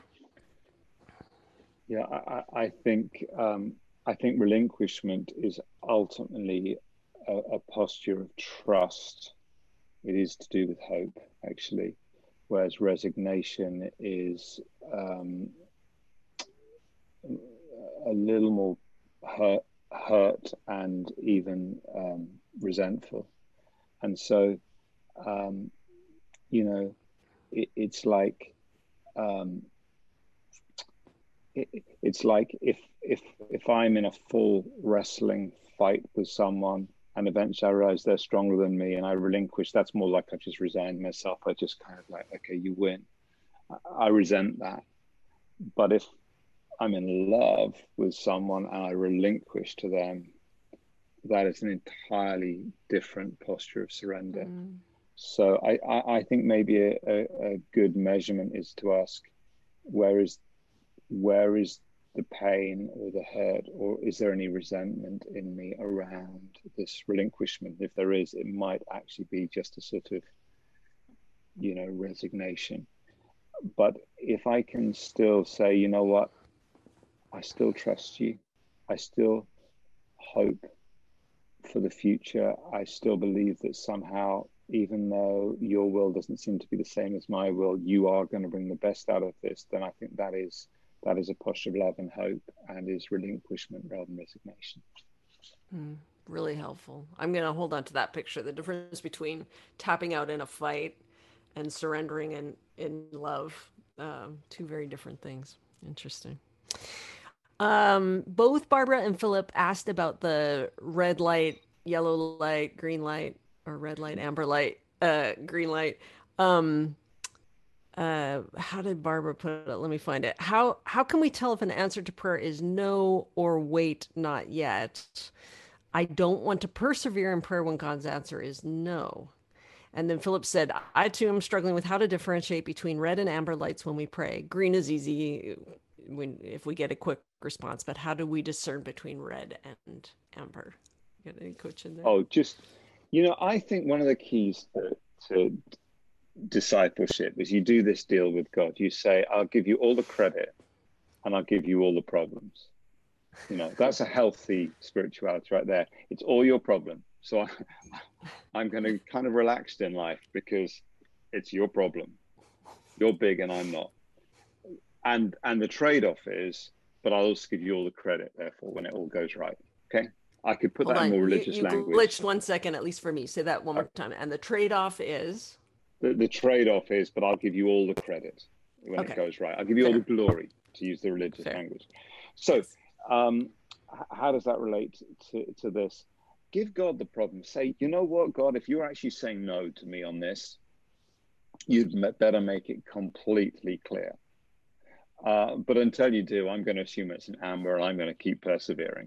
Yeah, I, I think um, I think relinquishment is ultimately a, a posture of trust. It is to do with hope, actually, whereas resignation is um, a little more hurt, hurt and even um, resentful. And so, um, you know, it, it's like. Um, It, it's like if if if I'm in a full wrestling fight with someone and eventually I realize they're stronger than me and I relinquish, that's more like I just resigned myself. I just kind of like, okay, you win. I resent that. But if I'm in love with someone and I relinquish to them, that is an entirely different posture of surrender. Mm. So I, I, I think maybe a, a, a good measurement is to ask, where is where is the pain or the hurt, or is there any resentment in me around this relinquishment? If there is, it might actually be just a sort of, you know, resignation. But if I can still say, you know what, I still trust you, I still hope for the future, I still believe that somehow, even though your will doesn't seem to be the same as my will, you are going to bring the best out of this, then I think that is that is a posture of love and hope, and is relinquishment rather than resignation. Mm, really helpful. I'm going to hold on to that picture. The difference between tapping out in a fight and surrendering in, in love, um, two very different things. Interesting. Um, both Barbara and Philip asked about the red light, yellow light, green light, or red light, amber light, uh, green light. Um, uh, how did Barbara put it? Let me find it. How how can we tell if an answer to prayer is no or wait, not yet? I don't want to persevere in prayer when God's answer is no. And then Philip said, I too am struggling with how to differentiate between red and amber lights when we pray. Green is easy when if we get a quick response, but how do we discern between red and amber? You got any coaching there? Oh, just, you know, I think one of the keys to, to discipleship is you do this deal with God. You say, I'll give you all the credit and I'll give you all the problems. You know, that's a healthy spirituality right there. It's all your problem. So I, I'm going to kind of relaxed in life because it's your problem. You're big and I'm not. And and the trade-off is, but I'll also give you all the credit, therefore, when it all goes right. Okay? I could put Hold that on. in more religious you, you language. glitched one second, at least for me. Say that one more time. And the trade-off is? The, the trade-off is, but I'll give you all the credit when okay. it goes right. I'll give you Fair. all the glory, to use the religious Fair. language. So um, how does that relate to, to this? Give God the problem. Say, you know what, God, if you're actually saying no to me on this, you'd better make it completely clear. Uh, but until you do, I'm going to assume it's an amber and I'm going to keep persevering.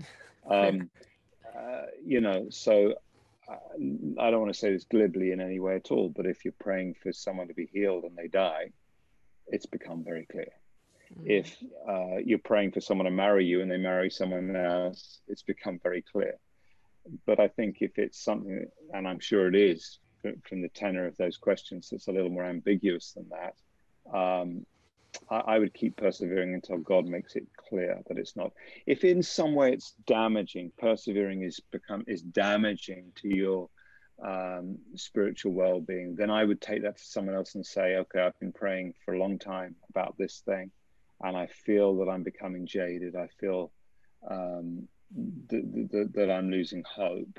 Um, uh, you know, so uh, I don't want to say this glibly in any way at all, but if you're praying for someone to be healed and they die, it's become very clear. Mm-hmm. If uh, you're praying for someone to marry you and they marry someone else, it's become very clear. But I think if it's something, and I'm sure it is, from the tenor of those questions, it's a little more ambiguous than that. Um, I, I would keep persevering until God makes it clear that it's not. If in some way it's damaging, persevering is become is damaging to your um, spiritual well-being, then I would take that to someone else and say, okay, I've been praying for a long time about this thing, and I feel that I'm becoming jaded. I feel um, that, that, that I'm losing hope.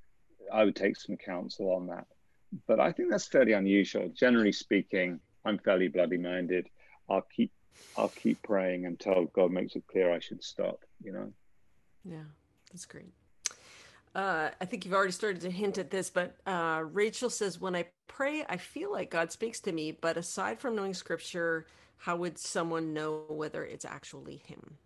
I would take some counsel on that. But I think that's fairly unusual. Generally speaking, I'm fairly bloody minded. I'll keep I'll keep praying until God makes it clear I should stop, you know? Yeah, that's great. Uh, I think you've already started to hint at this, but uh, Rachel says, when I pray, I feel like God speaks to me, but aside from knowing scripture, how would someone know whether it's actually him?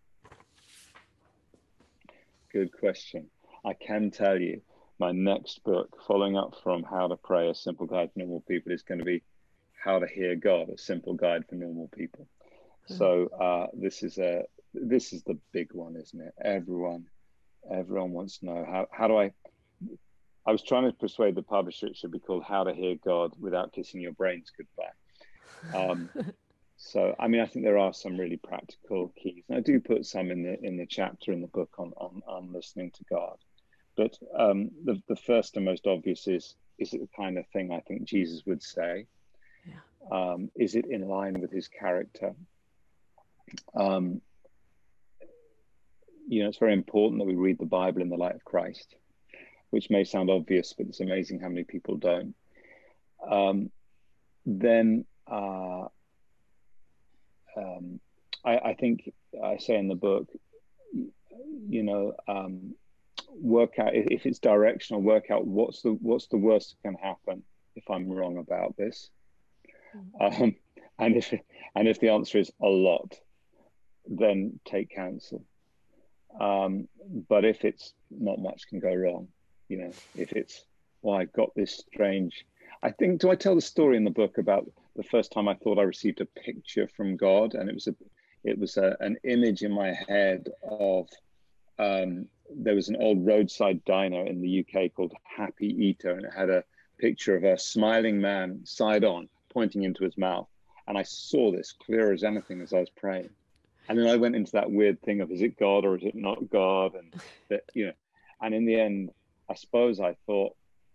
Good question. I can tell you my next book, following up from How to Pray, A Simple Guide for Normal People, is going to be How to Hear God, A Simple Guide for Normal People. Mm-hmm. So uh, this is a this is the big one, isn't it? Everyone everyone wants to know how how do I. I was trying to persuade the publisher it should be called How to Hear God Without Kissing Your Brains Goodbye. Um, so I mean, I think there are some really practical keys, and I do put some in the in the chapter in the book on on, on listening to God. But um, the, the first and most obvious is, is it the kind of thing I think Jesus would say? Yeah. Um, is it in line with his character? Um, you know, it's very important that we read the Bible in the light of Christ, which may sound obvious, but it's amazing how many people don't. Um, then uh, um, I, I think I say in the book, you know, um, work out if it's directional, work out what's the what's the worst that can happen if I'm wrong about this. Mm-hmm. Um, And if and if the answer is a lot, then take counsel. Um, but if it's not much can go wrong, you know, if it's, well, I got this strange, I think, do I tell the story in the book about the first time I thought I received a picture from God? And it was a, it was a, an image in my head of, um, there was an old roadside diner in the U K called Happy Eater, and it had a picture of a smiling man side on pointing into his mouth. And I saw this clear as anything as I was praying. And then I went into that weird thing of, is it God or is it not God? And that, you know, and in the end, I suppose I thought,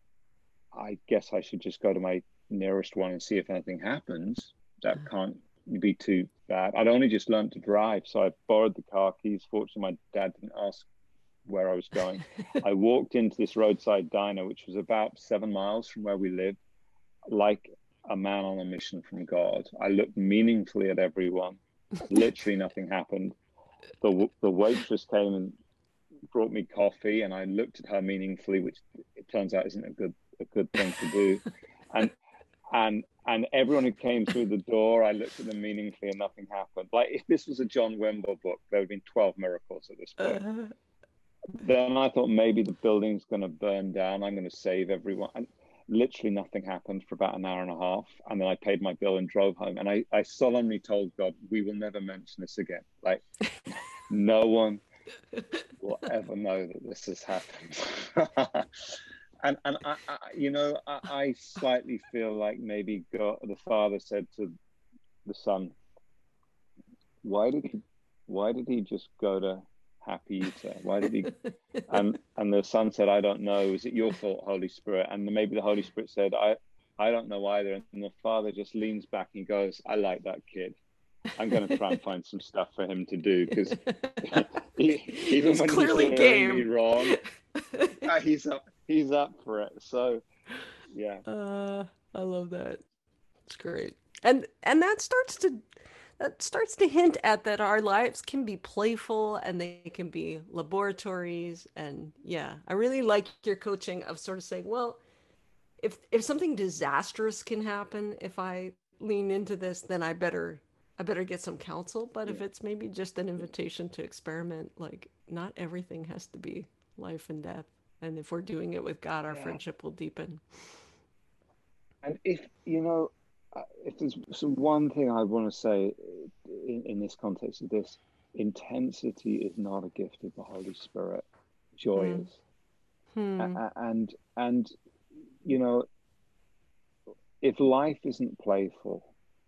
I guess I should just go to my nearest one and see if anything happens. That can't be too bad. I'd only just learned to drive, so I borrowed the car keys. Fortunately, my dad didn't ask where I was going. I walked into this roadside diner, which was about seven miles from where we lived, like a man on a mission from God. I looked meaningfully at everyone. Literally nothing happened. The the waitress came and brought me coffee, and I looked at her meaningfully, which it turns out isn't a good a good thing to do. And and and everyone who came through the door, I looked at them meaningfully, and nothing happened. Like, if this was a John Wimber book, there would have been twelve miracles at this point. Uh, then I thought maybe the building's going to burn down. I'm going to save everyone. And literally nothing happened for about an hour and a half. And then I paid my bill and drove home. And I, I solemnly told God, we will never mention this again. Like, no one will ever know that this has happened. and and I, I, you know, I, I slightly feel like maybe God, the Father said to the Son, why did he, why did he just go to Happy Eater? Why did he? And and the Son said, I don't know. Is it your fault, Holy Spirit? And maybe the Holy Spirit said, I I don't know either. And the Father just leans back and goes, I like that kid. I'm going to try and find some stuff for him to do, because he, even he's when clearly he's game. me wrong, uh, he's up he's up for it. So yeah. Uh, I love that. It's great. And and that starts to that starts to hint at that our lives can be playful and they can be laboratories. And yeah, I really like your coaching of sort of saying, well, if if something disastrous can happen if I lean into this, then I better I better get some counsel. But yeah. if it's maybe just an invitation to experiment, like, not everything has to be life and death. And if we're doing it with God, our yeah. friendship will deepen. And if, you know, if there's some one thing I want to say in, in this context of this, intensity is not a gift of the Holy Spirit. Joy mm. is. Hmm. And, and, you know, if life isn't playful,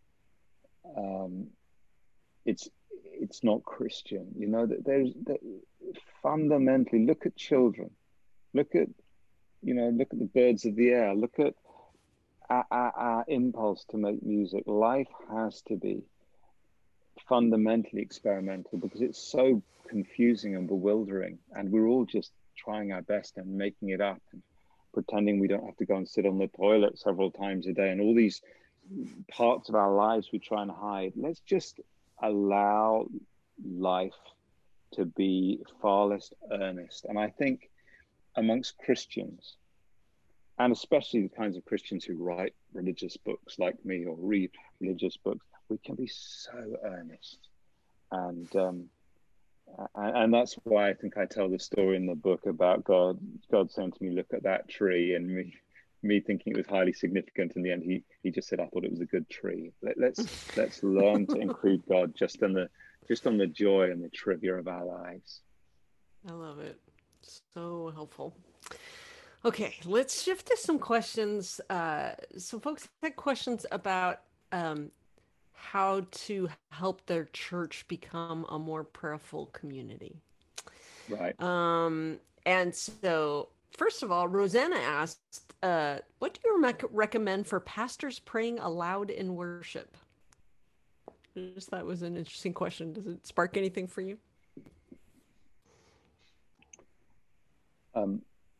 um, it's, it's not Christian. You know, that there's that fundamentally, look at children, look at, you know, look at the birds of the air, look at Our, our, our impulse to make music. Life has to be fundamentally experimental because it's so confusing and bewildering, and we're all just trying our best and making it up and pretending we don't have to go and sit on the toilet several times a day, and all these parts of our lives we try and hide. Let's just allow life to be far less earnest. And I think amongst Christians, and especially the kinds of Christians who write religious books like me or read religious books, we can be so earnest. And um, and, and that's why I think I tell the story in the book about God, God saying to me, look at that tree, and me me thinking it was highly significant. In the end, he he just said, I thought it was a good tree. Let, let's let's learn to include God just in the just on the joy and the trivia of our lives. I love it. So helpful. Okay, let's shift to some questions. Uh, some folks had questions about um, how to help their church become a more prayerful community. Right. Um, and so, first of all, Rosanna asked, uh, what do you rec- recommend for pastors praying aloud in worship? I just thought it was an interesting question. Does it spark anything for you? Um.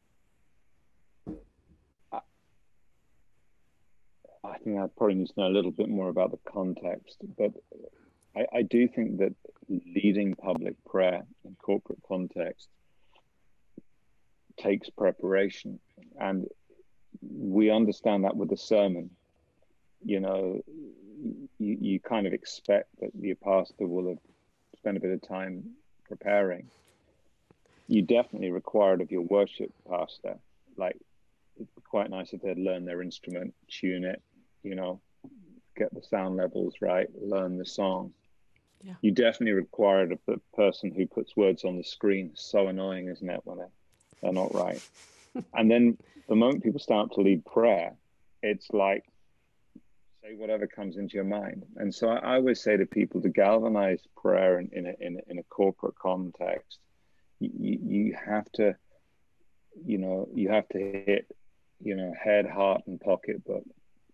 I think I probably need to know a little bit more about the context, but I, I do think that leading public prayer in corporate context takes preparation, and we understand that with the sermon. You know, you, you kind of expect that your pastor will have spent a bit of time preparing. You definitely require it of your worship pastor. Like, it'd be quite nice if they'd learn their instrument, tune it, you know, get the sound levels right, learn the song. Yeah. You definitely require it of the person who puts words on the screen. So annoying, isn't it, when they're, they're not right? And then the moment people start to lead prayer, it's like, say whatever comes into your mind. And so I, I always say to people, to galvanize prayer in, in, a, in, a, in a corporate context, you, you have to, you know, you have to hit, you know, head, heart, and pocketbook.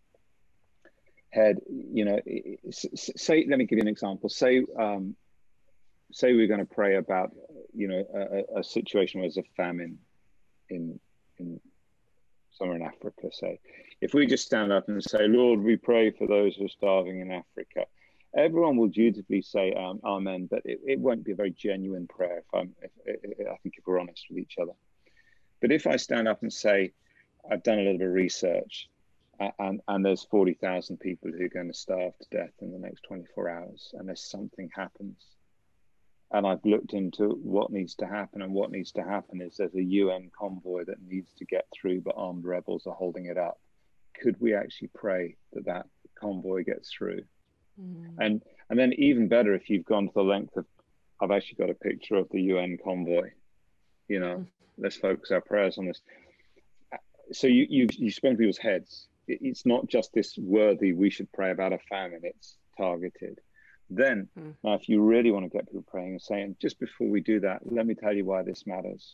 Head, you know, say, let me give you an example. Say, um, say we're going to pray about, you know, a, a situation where there's a famine in, in somewhere in Africa, say. If we just stand up and say, Lord, we pray for those who are starving in Africa, everyone will dutifully say um, amen, but it, it won't be a very genuine prayer, if I'm, if, if, I think if we're honest with each other. But if I stand up and say, I've done a little bit of research, and, and there's forty thousand people who are going to starve to death in the next twenty-four hours, and there's something happens, and I've looked into what needs to happen, and what needs to happen is there's a U N convoy that needs to get through, but armed rebels are holding it up. Could we actually pray that that convoy gets through? Mm. And and then even better, if you've gone to the length of, I've actually got a picture of the U N convoy, you know, mm. let's focus our prayers on this. So you you you spend people's heads. It's not just this worthy, we should pray about a famine, it's targeted. Then, mm. now if you really want to get people praying and saying, just before we do that, let me tell you why this matters.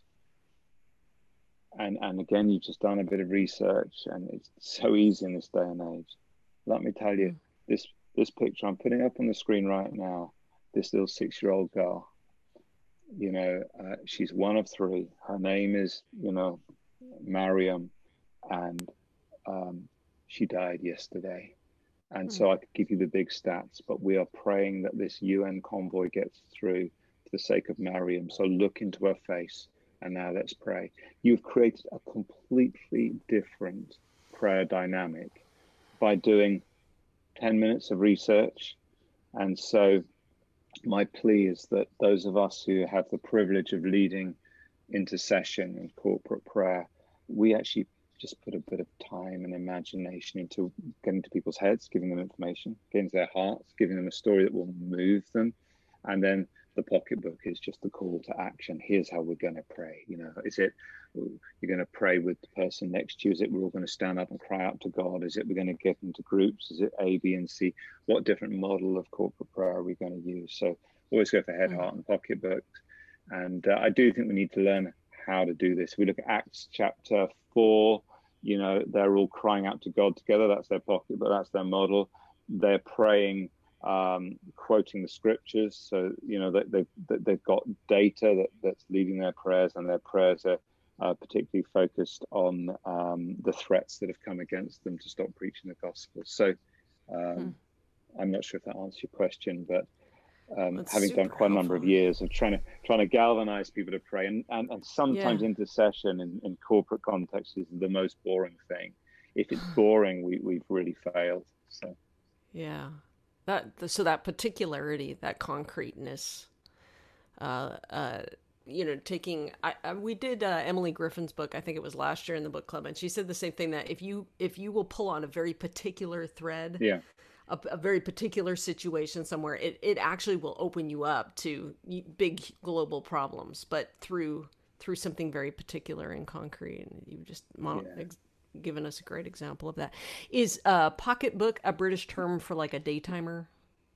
And and again, you've just done a bit of research, and it's so easy in this day and age. Let me tell you, mm. this this picture I'm putting up on the screen right now, this little six-year-old girl, you know, uh, she's one of three. Her name is, you know, Mariam, and um, she died yesterday. And mm. so I could give you the big stats, but we are praying that this U N convoy gets through for the sake of Mariam. So look into her face, and now let's pray. You've created a completely different prayer dynamic by doing ten minutes of research. And so my plea is that those of us who have the privilege of leading intercession and corporate prayer, we actually just put a bit of time and imagination into getting to people's heads, giving them information, getting to their hearts, giving them a story that will move them. And then the pocketbook is just the call to action. Here's how we're going to pray. You know, is it you're going to pray with the person next to you? Is it we're all going to stand up and cry out to God? Is it we're going to get into groups? Is it A, B, and C? What different model of corporate prayer are we going to use? So always go for head, heart, and pocketbooks. And uh, I do think we need to learn how to do this. We look at Acts chapter four, you know, they're all crying out to God together. That's their pocket, but that's their model. They're praying, um, quoting the scriptures. So, you know, they, they've, they've got data that, that's leading their prayers, and their prayers are uh, particularly focused on um, the threats that have come against them to stop preaching the gospel. So um, hmm. I'm not sure if that answers your question, but Um, having done quite helpful. a number of years of trying to trying to galvanize people to pray, and and, and sometimes yeah. intercession in, in corporate context is the most boring thing. If it's boring, we we've really failed. So yeah, that so that particularity, that concreteness, uh, uh, you know, taking I, I we did uh, Emily Griffin's book. I think it was last year in the book club, and she said the same thing, that if you if you will pull on a very particular thread, yeah. A, a very particular situation somewhere, it, it actually will open you up to big global problems, but through through something very particular and concrete. And you've just mon- yeah. ex- given us a great example of that. Is a pocketbook a British term for like a daytimer?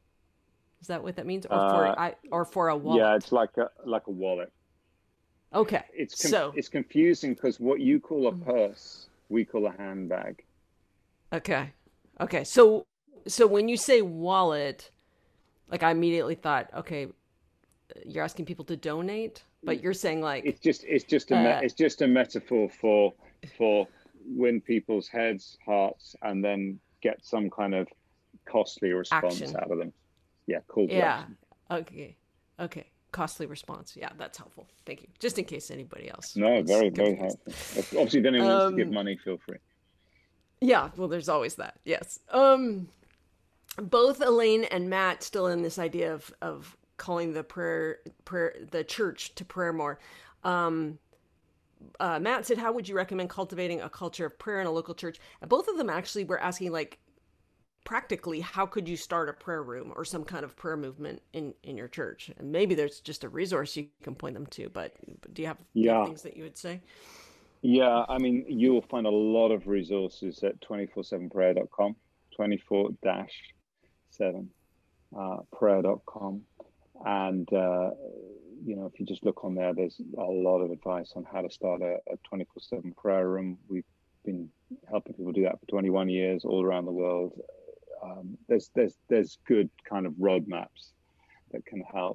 Is that what that means, or for uh, I, or for a wallet? Yeah, it's like a like a wallet. Okay, it's com- so it's confusing because what you call a purse, we call a handbag. Okay, okay, so. So when you say wallet, like I immediately thought, okay, you're asking people to donate, but you're saying like it's just it's just a uh, me- it's just a metaphor for for win people's heads, hearts, and then get some kind of costly response action. out of them. Yeah, call to yeah. action. Okay, okay, costly response. Yeah, that's helpful. Thank you. Just in case anybody else. No, very very helpful. Obviously, if anyone um, wants to give money, feel free. Yeah, well, there's always that. Yes. Um. both Elaine and Matt still in this idea of of calling the prayer prayer the church to prayer more. Um, uh, Matt said, "How would you recommend cultivating a culture of prayer in a local church?" And both of them actually were asking, like, practically, how could you start a prayer room or some kind of prayer movement in in your church? And maybe there's just a resource you can point them to. But, but do you have, do you have Yeah. things that you would say? Yeah, I mean, you will find a lot of resources at two forty-seven prayer dot com, twenty-four seven uh, prayer dot com. And, uh, you know, if you just look on there, there's a lot of advice on how to start a, a twenty-four seven prayer room. We've been helping people do that for twenty-one years all around the world. Um, there's, there's, there's good kind of roadmaps that can help.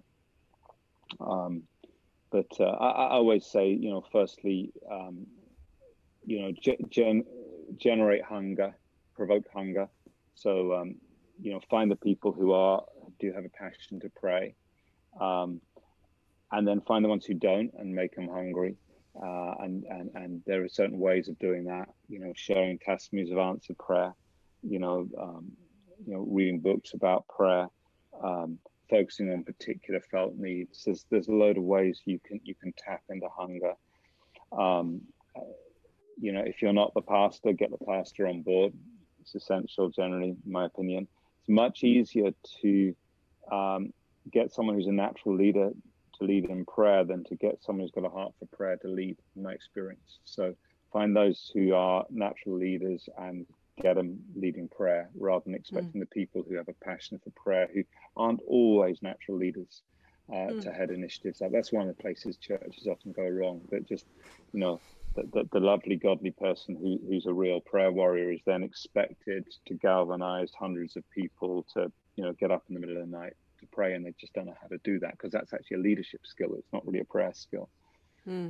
Um, But uh, I, I always say, you know, firstly, um, you know, gen generate hunger, provoke hunger. So, um, you know, find the people who are do have a passion to pray, um, and then find the ones who don't and make them hungry. Uh, and and and there are certain ways of doing that. You know, sharing testimonies of answered prayer. You know, um, you know, reading books about prayer. Um, focusing on particular felt needs. There's, there's a load of ways you can you can tap into hunger. Um, you know, if you're not the pastor, get the pastor on board. It's essential, generally, in my opinion. It's much easier to um, get someone who's a natural leader to lead in prayer than to get someone who's got a heart for prayer to lead, in my experience. So find those who are natural leaders and get them leading prayer, rather than expecting mm. the people who have a passion for prayer, who aren't always natural leaders, uh, mm. to head initiatives. That's one of the places churches often go wrong. That just, you know, the, the, the lovely, godly person who, who's a real prayer warrior is then expected to galvanize hundreds of people to, you know, get up in the middle of the night to pray, and they just don't know how to do that, because that's actually a leadership skill. It's not really a prayer skill. Mm.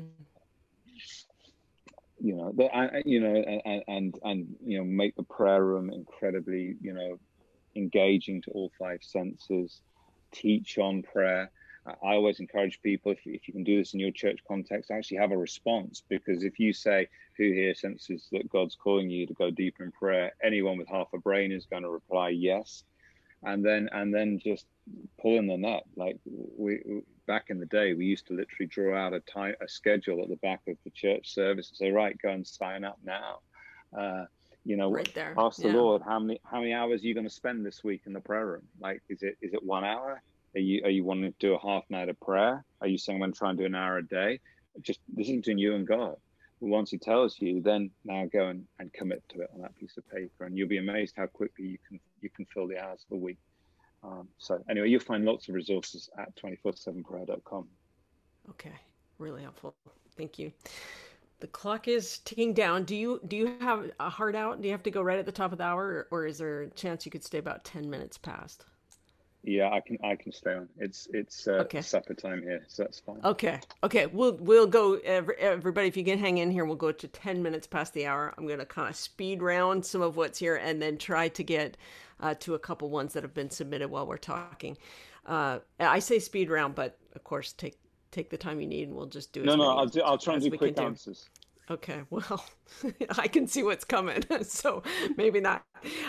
You know, the, I, you know, and, and, and, you know, make the prayer room incredibly, you know, engaging to all five senses, teach on prayer. I always encourage people, if, if you can do this in your church context, actually have a response, because if you say, who here senses that God's calling you to go deeper in prayer, anyone with half a brain is going to reply yes. And then, and then just pull in the net. Like we, back in the day, we used to literally draw out a time, a schedule at the back of the church service and say, right, go and sign up now. Uh, you know, right there. Ask the yeah. Lord, how many, how many hours are you going to spend this week in the prayer room? Like, is it, is it one hour? Are you, are you wanting to do a half night of prayer? Are you saying I'm going to try and do an hour a day? Just listen between you and God. But once he tells you, then now go and, and commit to it on that piece of paper, and you'll be amazed how quickly you can, you can fill the hours of the week. Um, so anyway, you'll find lots of resources at two forty-seven prayer dot com. Okay, really helpful. Thank you. The clock is ticking down. Do you do you have a hard out? Do you have to go right at the top of the hour, or, or is there a chance you could stay about ten minutes past? Yeah, I can I can stay on. It's it's uh, okay. supper time here, so that's fine. Okay, okay. We'll we'll go. Every, everybody, if you can hang in here, we'll go to ten minutes past the hour. I'm going to kind of speed round some of what's here, and then try to get uh, to a couple ones that have been submitted while we're talking. Uh, I say speed round, but of course, take take the time you need, and we'll just do it. No, no, I'll do, I'll try and do quick answers. Okay, well, I can see what's coming, so maybe not.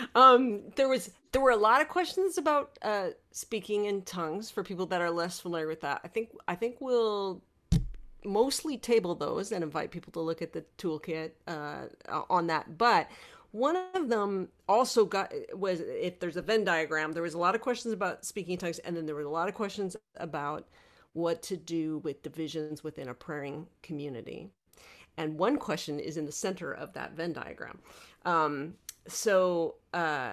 Um, there was there were a lot of questions about uh, speaking in tongues for people that are less familiar with that. I think I think we'll mostly table those and invite people to look at the toolkit uh, on that. But one of them also got was, if there's a Venn diagram, there was a lot of questions about speaking in tongues, and then there were a lot of questions about what to do with divisions within a praying community. And one question is in the center of that Venn diagram. Um, so uh,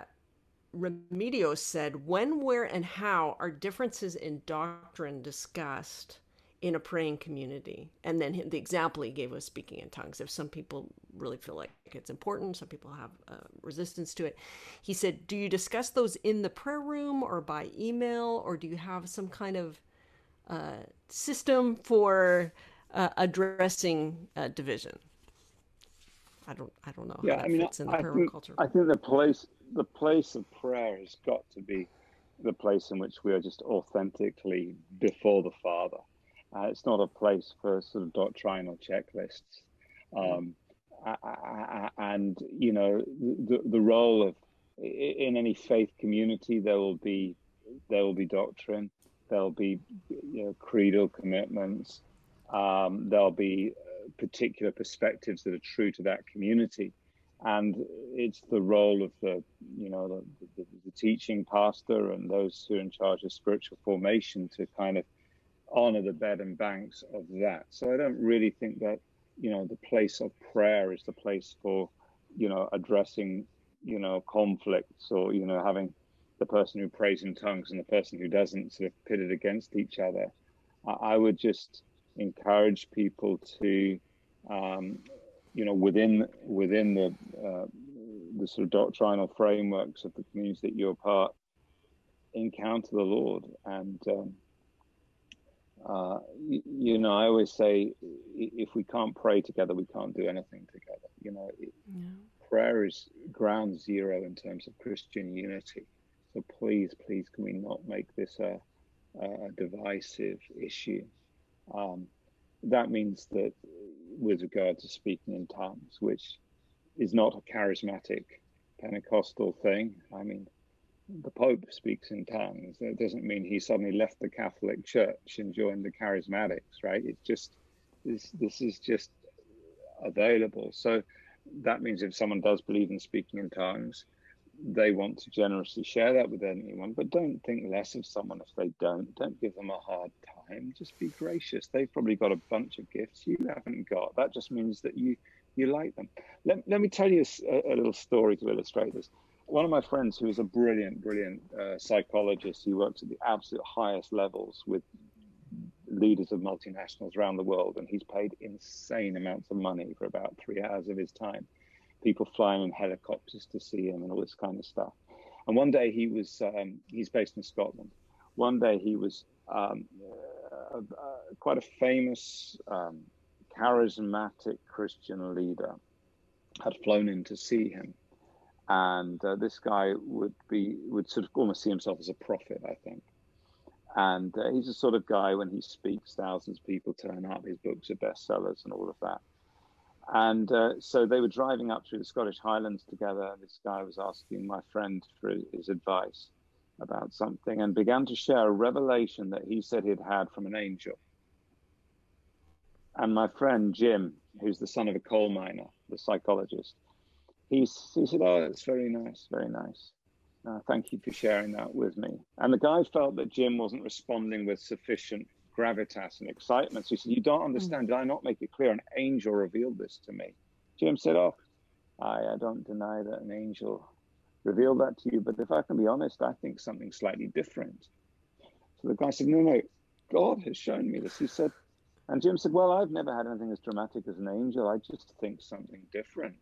Remedios said, when, where, and how are differences in doctrine discussed in a praying community? And then the example he gave was speaking in tongues. If some people really feel like it's important, some people have uh, resistance to it. He said, do you discuss those in the prayer room or by email, or do you have some kind of uh, system for Uh, addressing uh, division? I don't. I don't know how yeah, that I mean, fits in the I prayer think, culture. I think the place, the place of prayer has got to be the place in which we are just authentically before the Father. Uh, it's not a place for sort of doctrinal checklists. Um, I, I, I, and you know, the the role of in any faith community, there will be there will be doctrine, there'll be, you know, creedal commitments, um, there'll be particular perspectives that are true to that community, and it's the role of the, you know, the, the, the teaching pastor and those who are in charge of spiritual formation to kind of honor the bed and banks of that. So I don't really think that, you know, the place of prayer is the place for, you know, addressing, you know, conflicts, or, you know, having the person who prays in tongues and the person who doesn't sort of pitted against each other. I would just encourage people to, um, you know, within within the uh, the sort of doctrinal frameworks of the communities that you're part, encounter the Lord. And um, uh, you, you know, I always say, if we can't pray together, we can't do anything together. You know, it, Yeah. prayer is ground zero in terms of Christian unity. So please, please, can we not make this a, a divisive issue? Um, that means that with regard to speaking in tongues, which is not a charismatic Pentecostal thing. I mean, the Pope speaks in tongues. That doesn't mean he suddenly left the Catholic Church and joined the Charismatics, right? It's just, this, this is just available. So that means if someone does believe in speaking in tongues, they want to generously share that with anyone, but don't think less of someone if they don't. Don't give them a hard time. Just be gracious. They've probably got a bunch of gifts you haven't got. That just means that you you like them. Let, let me tell you a, a little story to illustrate this. One of my friends, who is a brilliant, brilliant uh, psychologist, who works at the absolute highest levels with leaders of multinationals around the world, and he's paid insane amounts of money for about three hours of his time. People flying in helicopters to see him and all this kind of stuff. And one day he was, um, he's based in Scotland. One day he was um, uh, uh, quite a famous, um, charismatic Christian leader had flown in to see him. And uh, this guy would be, would sort of almost see himself as a prophet, I think. And uh, he's the sort of guy, when he speaks, thousands of people turn up, his books are bestsellers and all of that. And uh, so they were driving up through the Scottish Highlands together. This guy was asking my friend for his advice about something, and began to share a revelation that he said he'd had from an angel. And my friend Jim, who's the son of a coal miner, the psychologist, he's, he said, "Oh, that's very nice, very nice. Uh, thank you for sharing that with me." And the guy felt that Jim wasn't responding with sufficient gravitas and excitement. So he said, "You don't understand. Did I not make it clear? An angel revealed this to me." Jim said, "Oh, I, I don't deny that an angel revealed that to you, but if I can be honest, I think something slightly different." So the guy said, "No, no, God has shown me this." He said, and Jim said, "Well, I've never had anything as dramatic as an angel. I just think something different."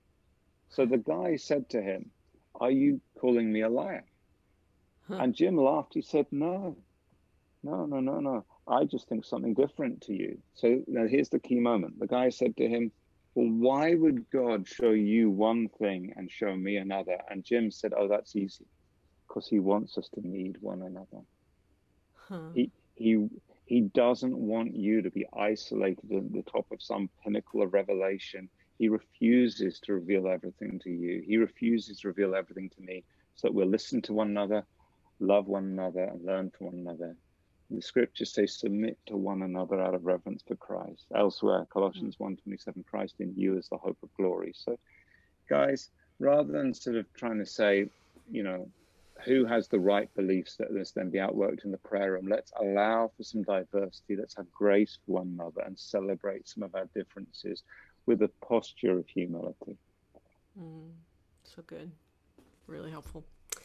So the guy said to him, "Are you calling me a liar?" Huh. And Jim laughed. He said, "No, no, no, no, no. I just think something different to you." So now here's the key moment. The guy said to him, "Well, why would God show you one thing and show me another?" And Jim said, "Oh, that's easy. Because he wants us to need one another." Huh. He, he, he doesn't want you to be isolated at the top of some pinnacle of revelation. He refuses to reveal everything to you. He refuses to reveal everything to me, so that we'll listen to one another, love one another, and learn from one another. The scriptures say, "Submit to one another out of reverence for Christ." Elsewhere, Colossians one twenty-seven, "Christ in you is the hope of glory." So, guys, rather than sort of trying to say, you know, who has the right beliefs that this then be outworked in the prayer room, let's allow for some diversity. Let's have grace for one another and celebrate some of our differences with a posture of humility. Mm, so good. Really helpful.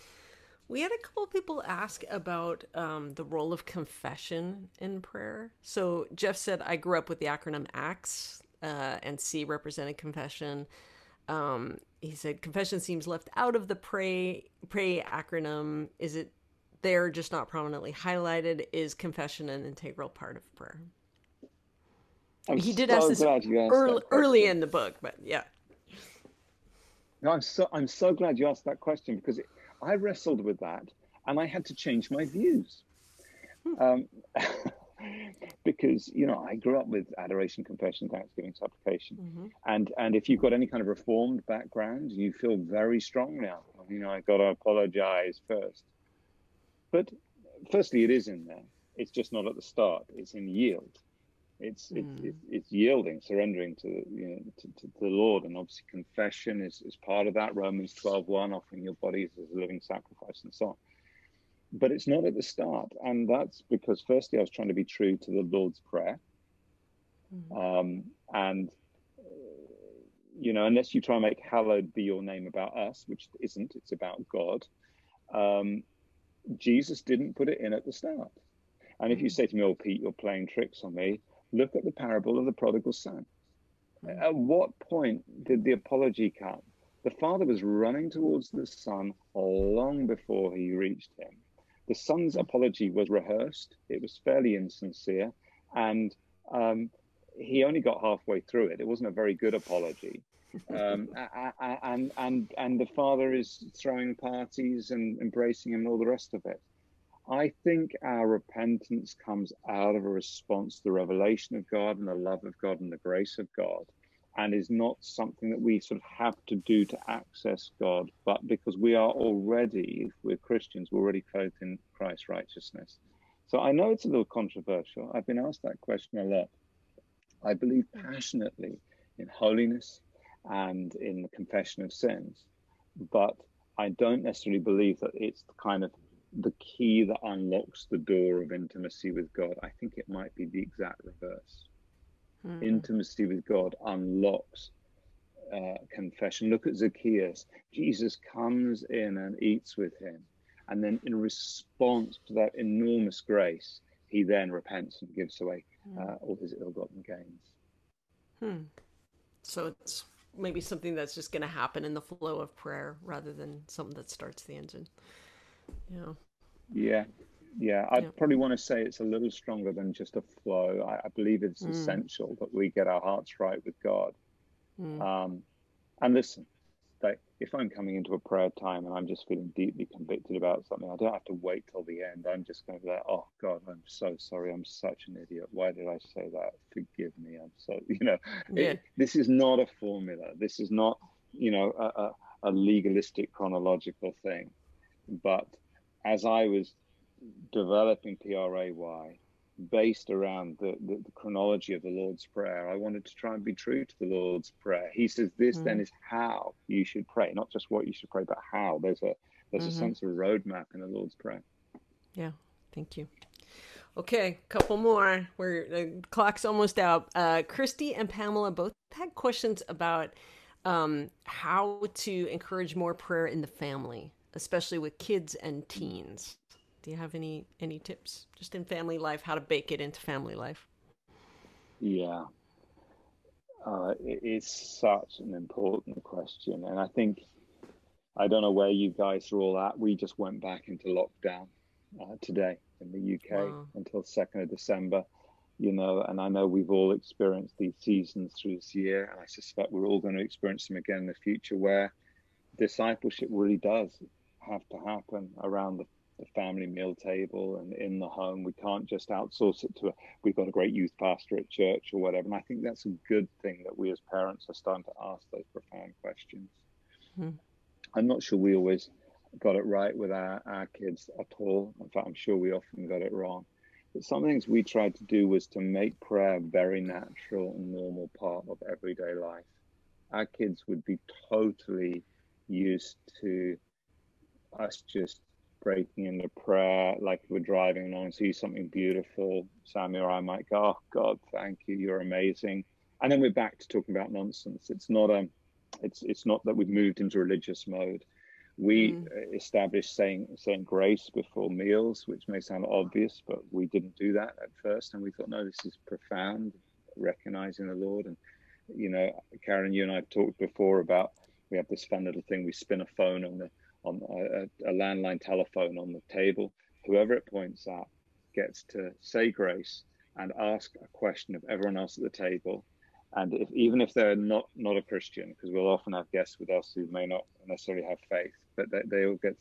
We had a couple of people ask about um, the role of confession in prayer. So Jeff said, "I grew up with the acronym ACTS, uh, and C represented confession." Um, he said, "Confession seems left out of the pray, pray acronym. Is it there, just not prominently highlighted? Is confession an integral part of prayer?" I'm he did so ask this early, early in the book, but yeah. No, I'm so, I'm so glad you asked that question, because it, I wrestled with that and I had to change my views. Um, because, you know, I grew up with adoration, confession, thanksgiving, supplication. Mm-hmm. And and if you've got any kind of reformed background, you feel very strong now. You know, I got to apologize first. But firstly, it is in there. It's just not at the start. It's in yield. It's Mm. it's, it's it's yielding, surrendering to, you know, to, to, to the Lord. And obviously confession is, is part of that. Romans twelve one, offering your bodies as a living sacrifice and so on. But it's not at the start. And that's because firstly, I was trying to be true to the Lord's Prayer. Mm. Um, and, you know, unless you try and make hallowed be your name about us, which isn't, it's about God. Um, Jesus didn't put it in at the start. And if you say to me, oh, Pete, you're playing tricks on me, look at the parable of the prodigal son. Mm. At what point did the apology come? The father was running towards the son long before he reached him. The son's apology was rehearsed. It was fairly insincere. And um, he only got halfway through it. It wasn't a very good apology. Um, and, and, and the father is throwing parties and embracing him and all the rest of it. I think our repentance comes out of a response to the revelation of God and the love of God and the grace of God, and is not something that we sort of have to do to access God, but because we are already, if we're Christians, we're already clothed in Christ's righteousness. So I know it's a little controversial. I've been asked that question a lot. I believe passionately in holiness and in the confession of sins, but I don't necessarily believe that it's the kind of the key that unlocks the door of intimacy with God. I think it might be the exact reverse. Mm. Intimacy with God unlocks uh, confession. Look at Zacchaeus. Jesus comes in and eats with him. And then in response to that enormous grace, he then repents and gives away uh, all his ill-gotten gains. Hmm. So it's maybe something that's just going to happen in the flow of prayer rather than something that starts the engine. Yeah. Yeah. Yeah. I yeah. probably want to say it's a little stronger than just a flow. I, I believe it's mm. essential that we get our hearts right with God. Mm. Um, and listen, like if I'm coming into a prayer time and I'm just feeling deeply convicted about something, I don't have to wait till the end. I'm just going to be like, oh God, I'm so sorry. I'm such an idiot. Why did I say that? Forgive me. I'm so, you know, yeah. it, this is not a formula. This is not, you know, a, a, a legalistic chronological thing. But as I was developing P R A Y based around the, the, the chronology of the Lord's Prayer, I wanted to try and be true to the Lord's Prayer. He says this mm-hmm. then is how you should pray, not just what you should pray, but how. There's a there's mm-hmm. a sense of roadmap in the Lord's Prayer. Yeah, thank you. Okay, couple more. We're the clock's almost out. Uh, Christy and Pamela both had questions about um, how to encourage more prayer in the family, especially with kids and teens. Do you have any any tips just in family life, how to bake it into family life? Yeah, uh, it, it's such an important question. And I think, I don't know where you guys are all at. We just went back into lockdown uh, today in the U K wow. until second of December, you know, and I know we've all experienced these seasons through this year. And I suspect we're all going to experience them again in the future, where discipleship really does have to happen around the the family meal table and in the home. We can't just outsource it to a, we've got a great youth pastor at church or whatever. And I think that's a good thing that we as parents are starting to ask those profound questions. Hmm. I'm not sure we always got it right with our, our kids at all. In fact, I'm sure we often got it wrong. But some things we tried to do was to make prayer a very natural and normal part of everyday life. Our kids would be totally used to us just breaking into prayer, like we're driving along and see something beautiful. Sammy or I might go, oh God, thank you, you're amazing. And then we're back to talking about nonsense. It's not a, it's it's not that we've moved into religious mode. We mm. established saying saying grace before meals, which may sound obvious, but we didn't do that at first. And we thought, no, this is profound, recognizing the Lord. And, you know, Karen, you and I have talked before about, we have this fun little thing, we spin a phone on the on a, a landline telephone on the table. Whoever it points at gets to say grace and ask a question of everyone else at the table. And if, even if they're not, not a Christian, because we'll often have guests with us who may not necessarily have faith, but they, they all get,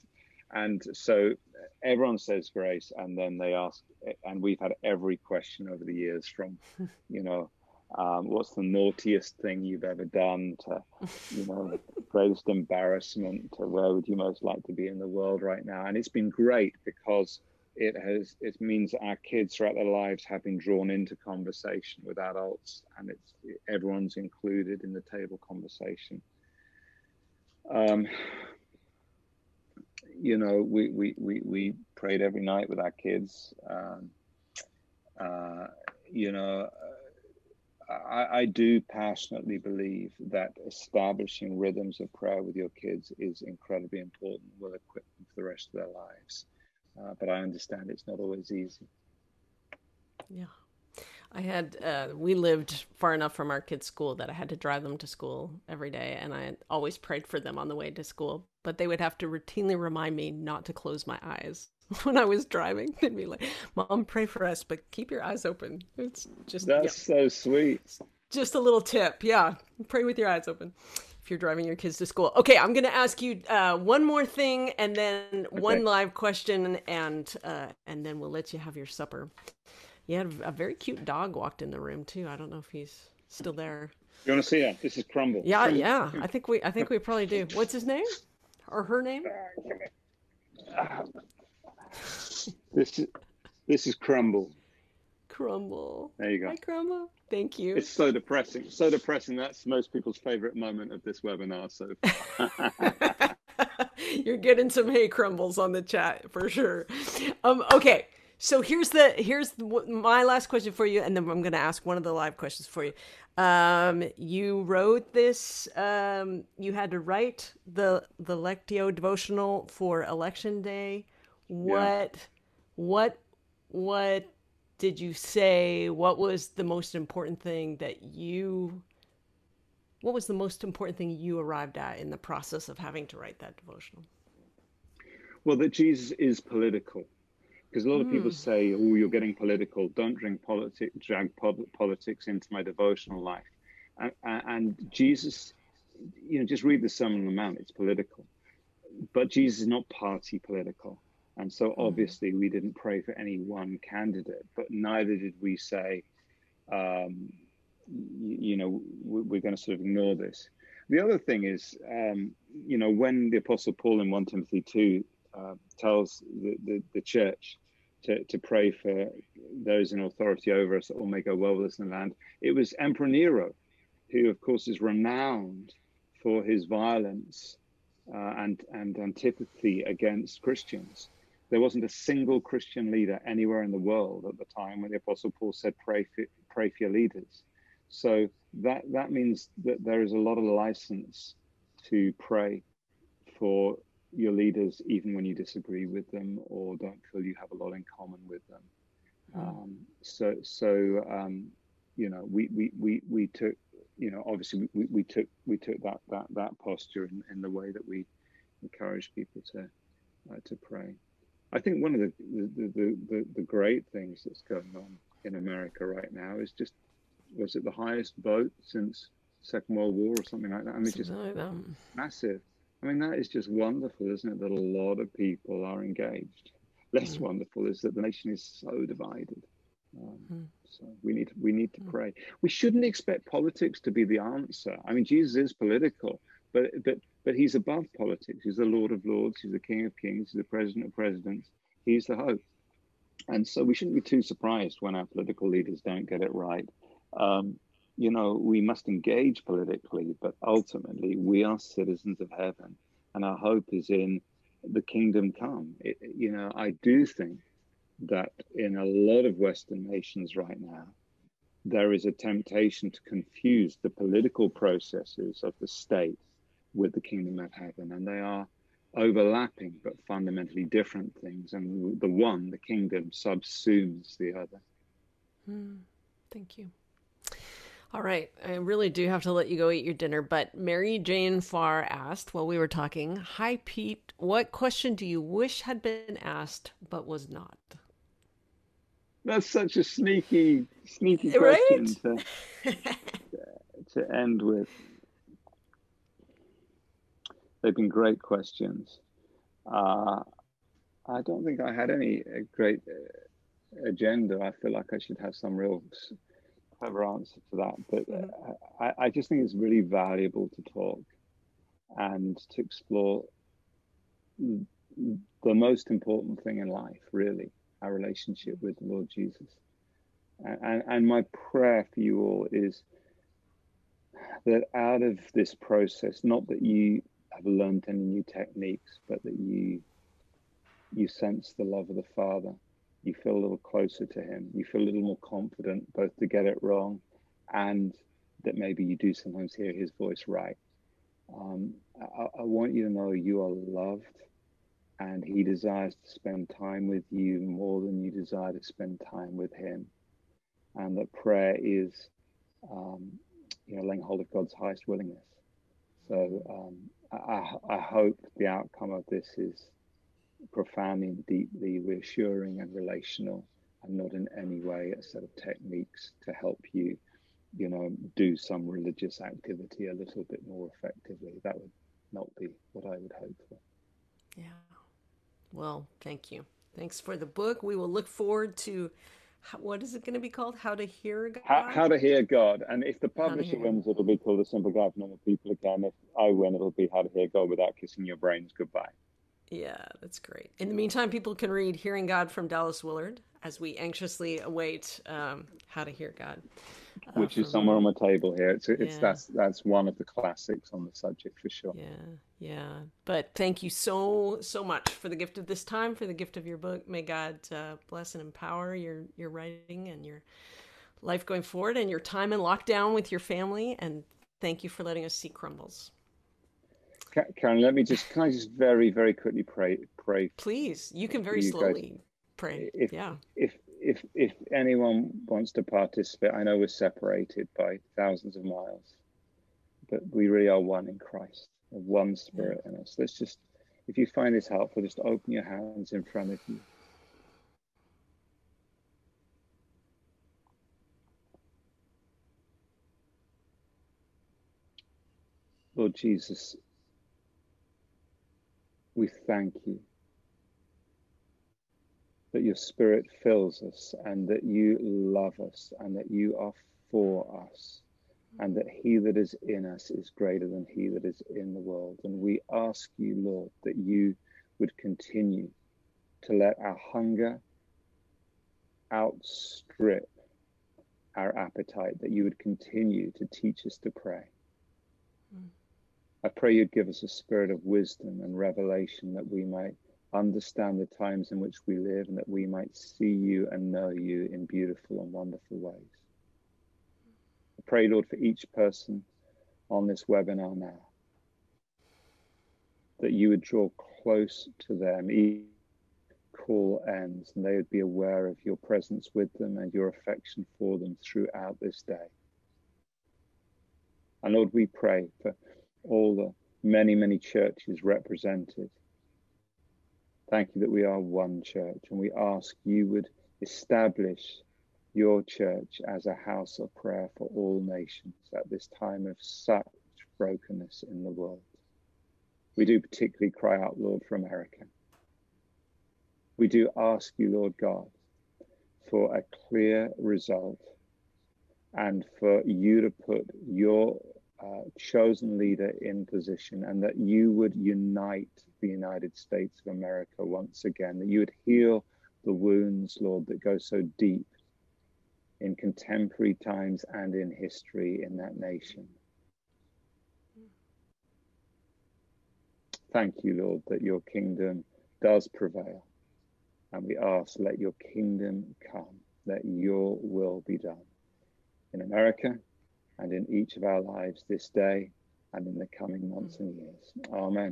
and so everyone says grace, and then they ask, and we've had every question over the years from, you know, um, what's the naughtiest thing you've ever done, to, you know, greatest embarrassment, to where would you most like to be in the world right now. And it's been great because it has, it means that our kids throughout their lives have been drawn into conversation with adults, and it's everyone's included in the table conversation. Um, you know, we, we, we, we prayed every night with our kids. Um, uh, you know, I, I do passionately believe that establishing rhythms of prayer with your kids is incredibly important, will equip them for the rest of their lives. Uh, but I understand it's not always easy. Yeah. I had, uh, we lived far enough from our kids' school that I had to drive them to school every day. And I always prayed for them on the way to school, but they would have to routinely remind me not to close my eyes when I was driving. They'd be like, Mom, pray for us, but keep your eyes open. It's just, that's yeah. so sweet. Just a little tip. Yeah. Pray with your eyes open if you're driving your kids to school. Okay. I'm going to ask you, uh, one more thing and then okay. one live question, and, uh, and then we'll let you have your supper. You had a very cute dog walked in the room too. I don't know if he's still there. You want to see her? This is Crumble. Yeah, yeah. I think we, I think we probably do. What's his name, or her name? Uh, this is, this is Crumble. Crumble. There you go. Hi, Crumble. Thank you. It's so depressing. So depressing. That's most people's favorite moment of this webinar so far. You're getting some hey crumbles on the chat for sure. Um. Okay. So here's the here's the, my last question for you, and then I'm going to ask one of the live questions for you. Um, you wrote this. Um, you had to write the the Lectio devotional for Election Day. What yeah. what what did you say? What was the most important thing that you? What was the most important thing you arrived at in the process of having to write that devotional? Well, that Jesus is political. Because a lot of mm. people say, oh, you're getting political. Don't drink politi- drag politics into my devotional life. And, and Jesus, you know, just read the Sermon on the Mount. It's political. But Jesus is not party political. And so mm. obviously we didn't pray for any one candidate, but neither did we say, um, you, you know, we're going to sort of ignore this. The other thing is, um, you know, when the Apostle Paul in First Timothy two Uh, tells the, the, the church to, to pray for those in authority over us that all may go well with us in the land. It was Emperor Nero, who of course is renowned for his violence uh, and, and antipathy against Christians. There wasn't a single Christian leader anywhere in the world at the time when the Apostle Paul said, pray for, pray for your leaders. So that, that means that there is a lot of license to pray for your leaders, even when you disagree with them or don't feel you have a lot in common with them. Mm. Um, so, so um, you know, we, we, we, we took, you know, obviously we, we took we took that that that posture in, in the way that we encourage people to uh, to pray. I think one of the the, the the the great things that's going on in America right now is just, was it the highest vote since Second World War or something like that? I mean, just like massive. I mean, that is just wonderful, isn't it, that a lot of people are engaged. Less mm. wonderful is that the nation is so divided. Um, mm. So we need we need to mm. pray. We shouldn't expect politics to be the answer. I mean, Jesus is political, but but but he's above politics. He's the Lord of Lords. He's the King of Kings. He's the President of Presidents. He's the hope. And so we shouldn't be too surprised when our political leaders don't get it right. Um, You know, we must engage politically, but ultimately we are citizens of heaven, and our hope is in the kingdom come. It, you know, I do think that in a lot of Western nations right now, there is a temptation to confuse the political processes of the state with the kingdom of heaven, and they are overlapping but fundamentally different things. And the one, the kingdom, subsumes the other. Mm, thank you. All right. I really do have to let you go eat your dinner, but Mary Jane Farr asked while we were talking, hi, Pete, what question do you wish had been asked but was not? That's such a sneaky, sneaky question right? to, to end with. They've been great questions. Uh, I don't think I had any uh, great uh, agenda. I feel like I should have some real clever answer to that. But uh, I, I just think it's really valuable to talk and to explore the most important thing in life, really, our relationship with the Lord Jesus. And, and, and my prayer for you all is that out of this process, not that you have learned any new techniques, but that you you sense the love of the Father, you feel a little closer to him, you feel a little more confident both to get it wrong and that maybe you do sometimes hear his voice right. Um, I, I want you to know you are loved, and he desires to spend time with you more than you desire to spend time with him. And that prayer is, um, you know, laying hold of God's highest willingness. So um, I, I hope the outcome of this is profoundly and deeply reassuring and relational, and not in any way a set of techniques to help you, you know, do some religious activity a little bit more effectively. That would not be what I would hope for. Yeah. Well, thank you. Thanks for the book. We will look forward to, what is it going to be called? How to Hear God? How, How to Hear God. And if the publisher wins, it'll be called A Simple Guide for Normal People again. If I win, it'll be How to Hear God Without Kissing Your Brains Goodbye. Yeah, that's great. In the meantime, people can read Hearing God from Dallas Willard as we anxiously await um, How to Hear God. Uh, Which is somewhere on my table here. It's it's yeah. that's that's one of the classics on the subject for sure. Yeah, yeah. But thank you so so much for the gift of this time, for the gift of your book. May God uh, bless and empower your your writing and your life going forward, and your time in lockdown with your family. And thank you for letting us see Crumbles. Karen, let me just can I just very very quickly pray pray. Please, you can very you slowly guys. pray. If, yeah. If if if anyone wants to participate, I know we're separated by thousands of miles, but we really are one in Christ, one Spirit yeah. in us. Let's just, if you find this helpful, just open your hands in front of you. Lord Jesus, we thank you that your Spirit fills us, and that you love us, and that you are for us, and that he that is in us is greater than he that is in the world. And we ask you, Lord, that you would continue to let our hunger outstrip our appetite, that you would continue to teach us to pray. Mm. I pray you'd give us a spirit of wisdom and revelation, that we might understand the times in which we live, and that we might see you and know you in beautiful and wonderful ways. I pray, Lord, for each person on this webinar now, that you would draw close to them, each call ends, and they would be aware of your presence with them and your affection for them throughout this day. And Lord, we pray for all the many, many churches represented. Thank you that we are one church, and we ask you would establish your church as a house of prayer for all nations at this time of such brokenness in the world. We do particularly cry out, Lord, for America. We do ask you, Lord God, for a clear result, and for you to put your Uh, chosen leader in position, and that you would unite the United States of America once again, that you would heal the wounds, Lord, that go so deep in contemporary times and in history in that nation. Thank you, Lord, that your kingdom does prevail, and we ask, let your kingdom come, let your will be done in America and in each of our lives this day and in the coming months and years. Amen.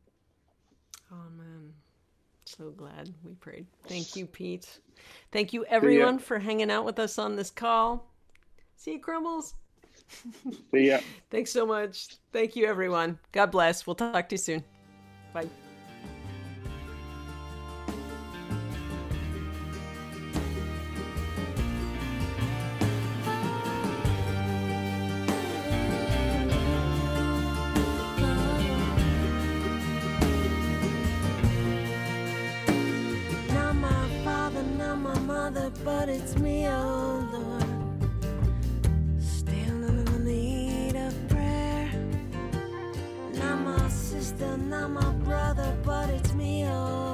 Amen. So glad we prayed. Thank you, Pete. Thank you, everyone, for hanging out with us on this call. See you, Crumbles. See ya. Thanks so much. Thank you, everyone. God bless. We'll talk to you soon. Bye. but it's me, oh Lord. Still in need of prayer. Not my sister, not my brother, but it's me, oh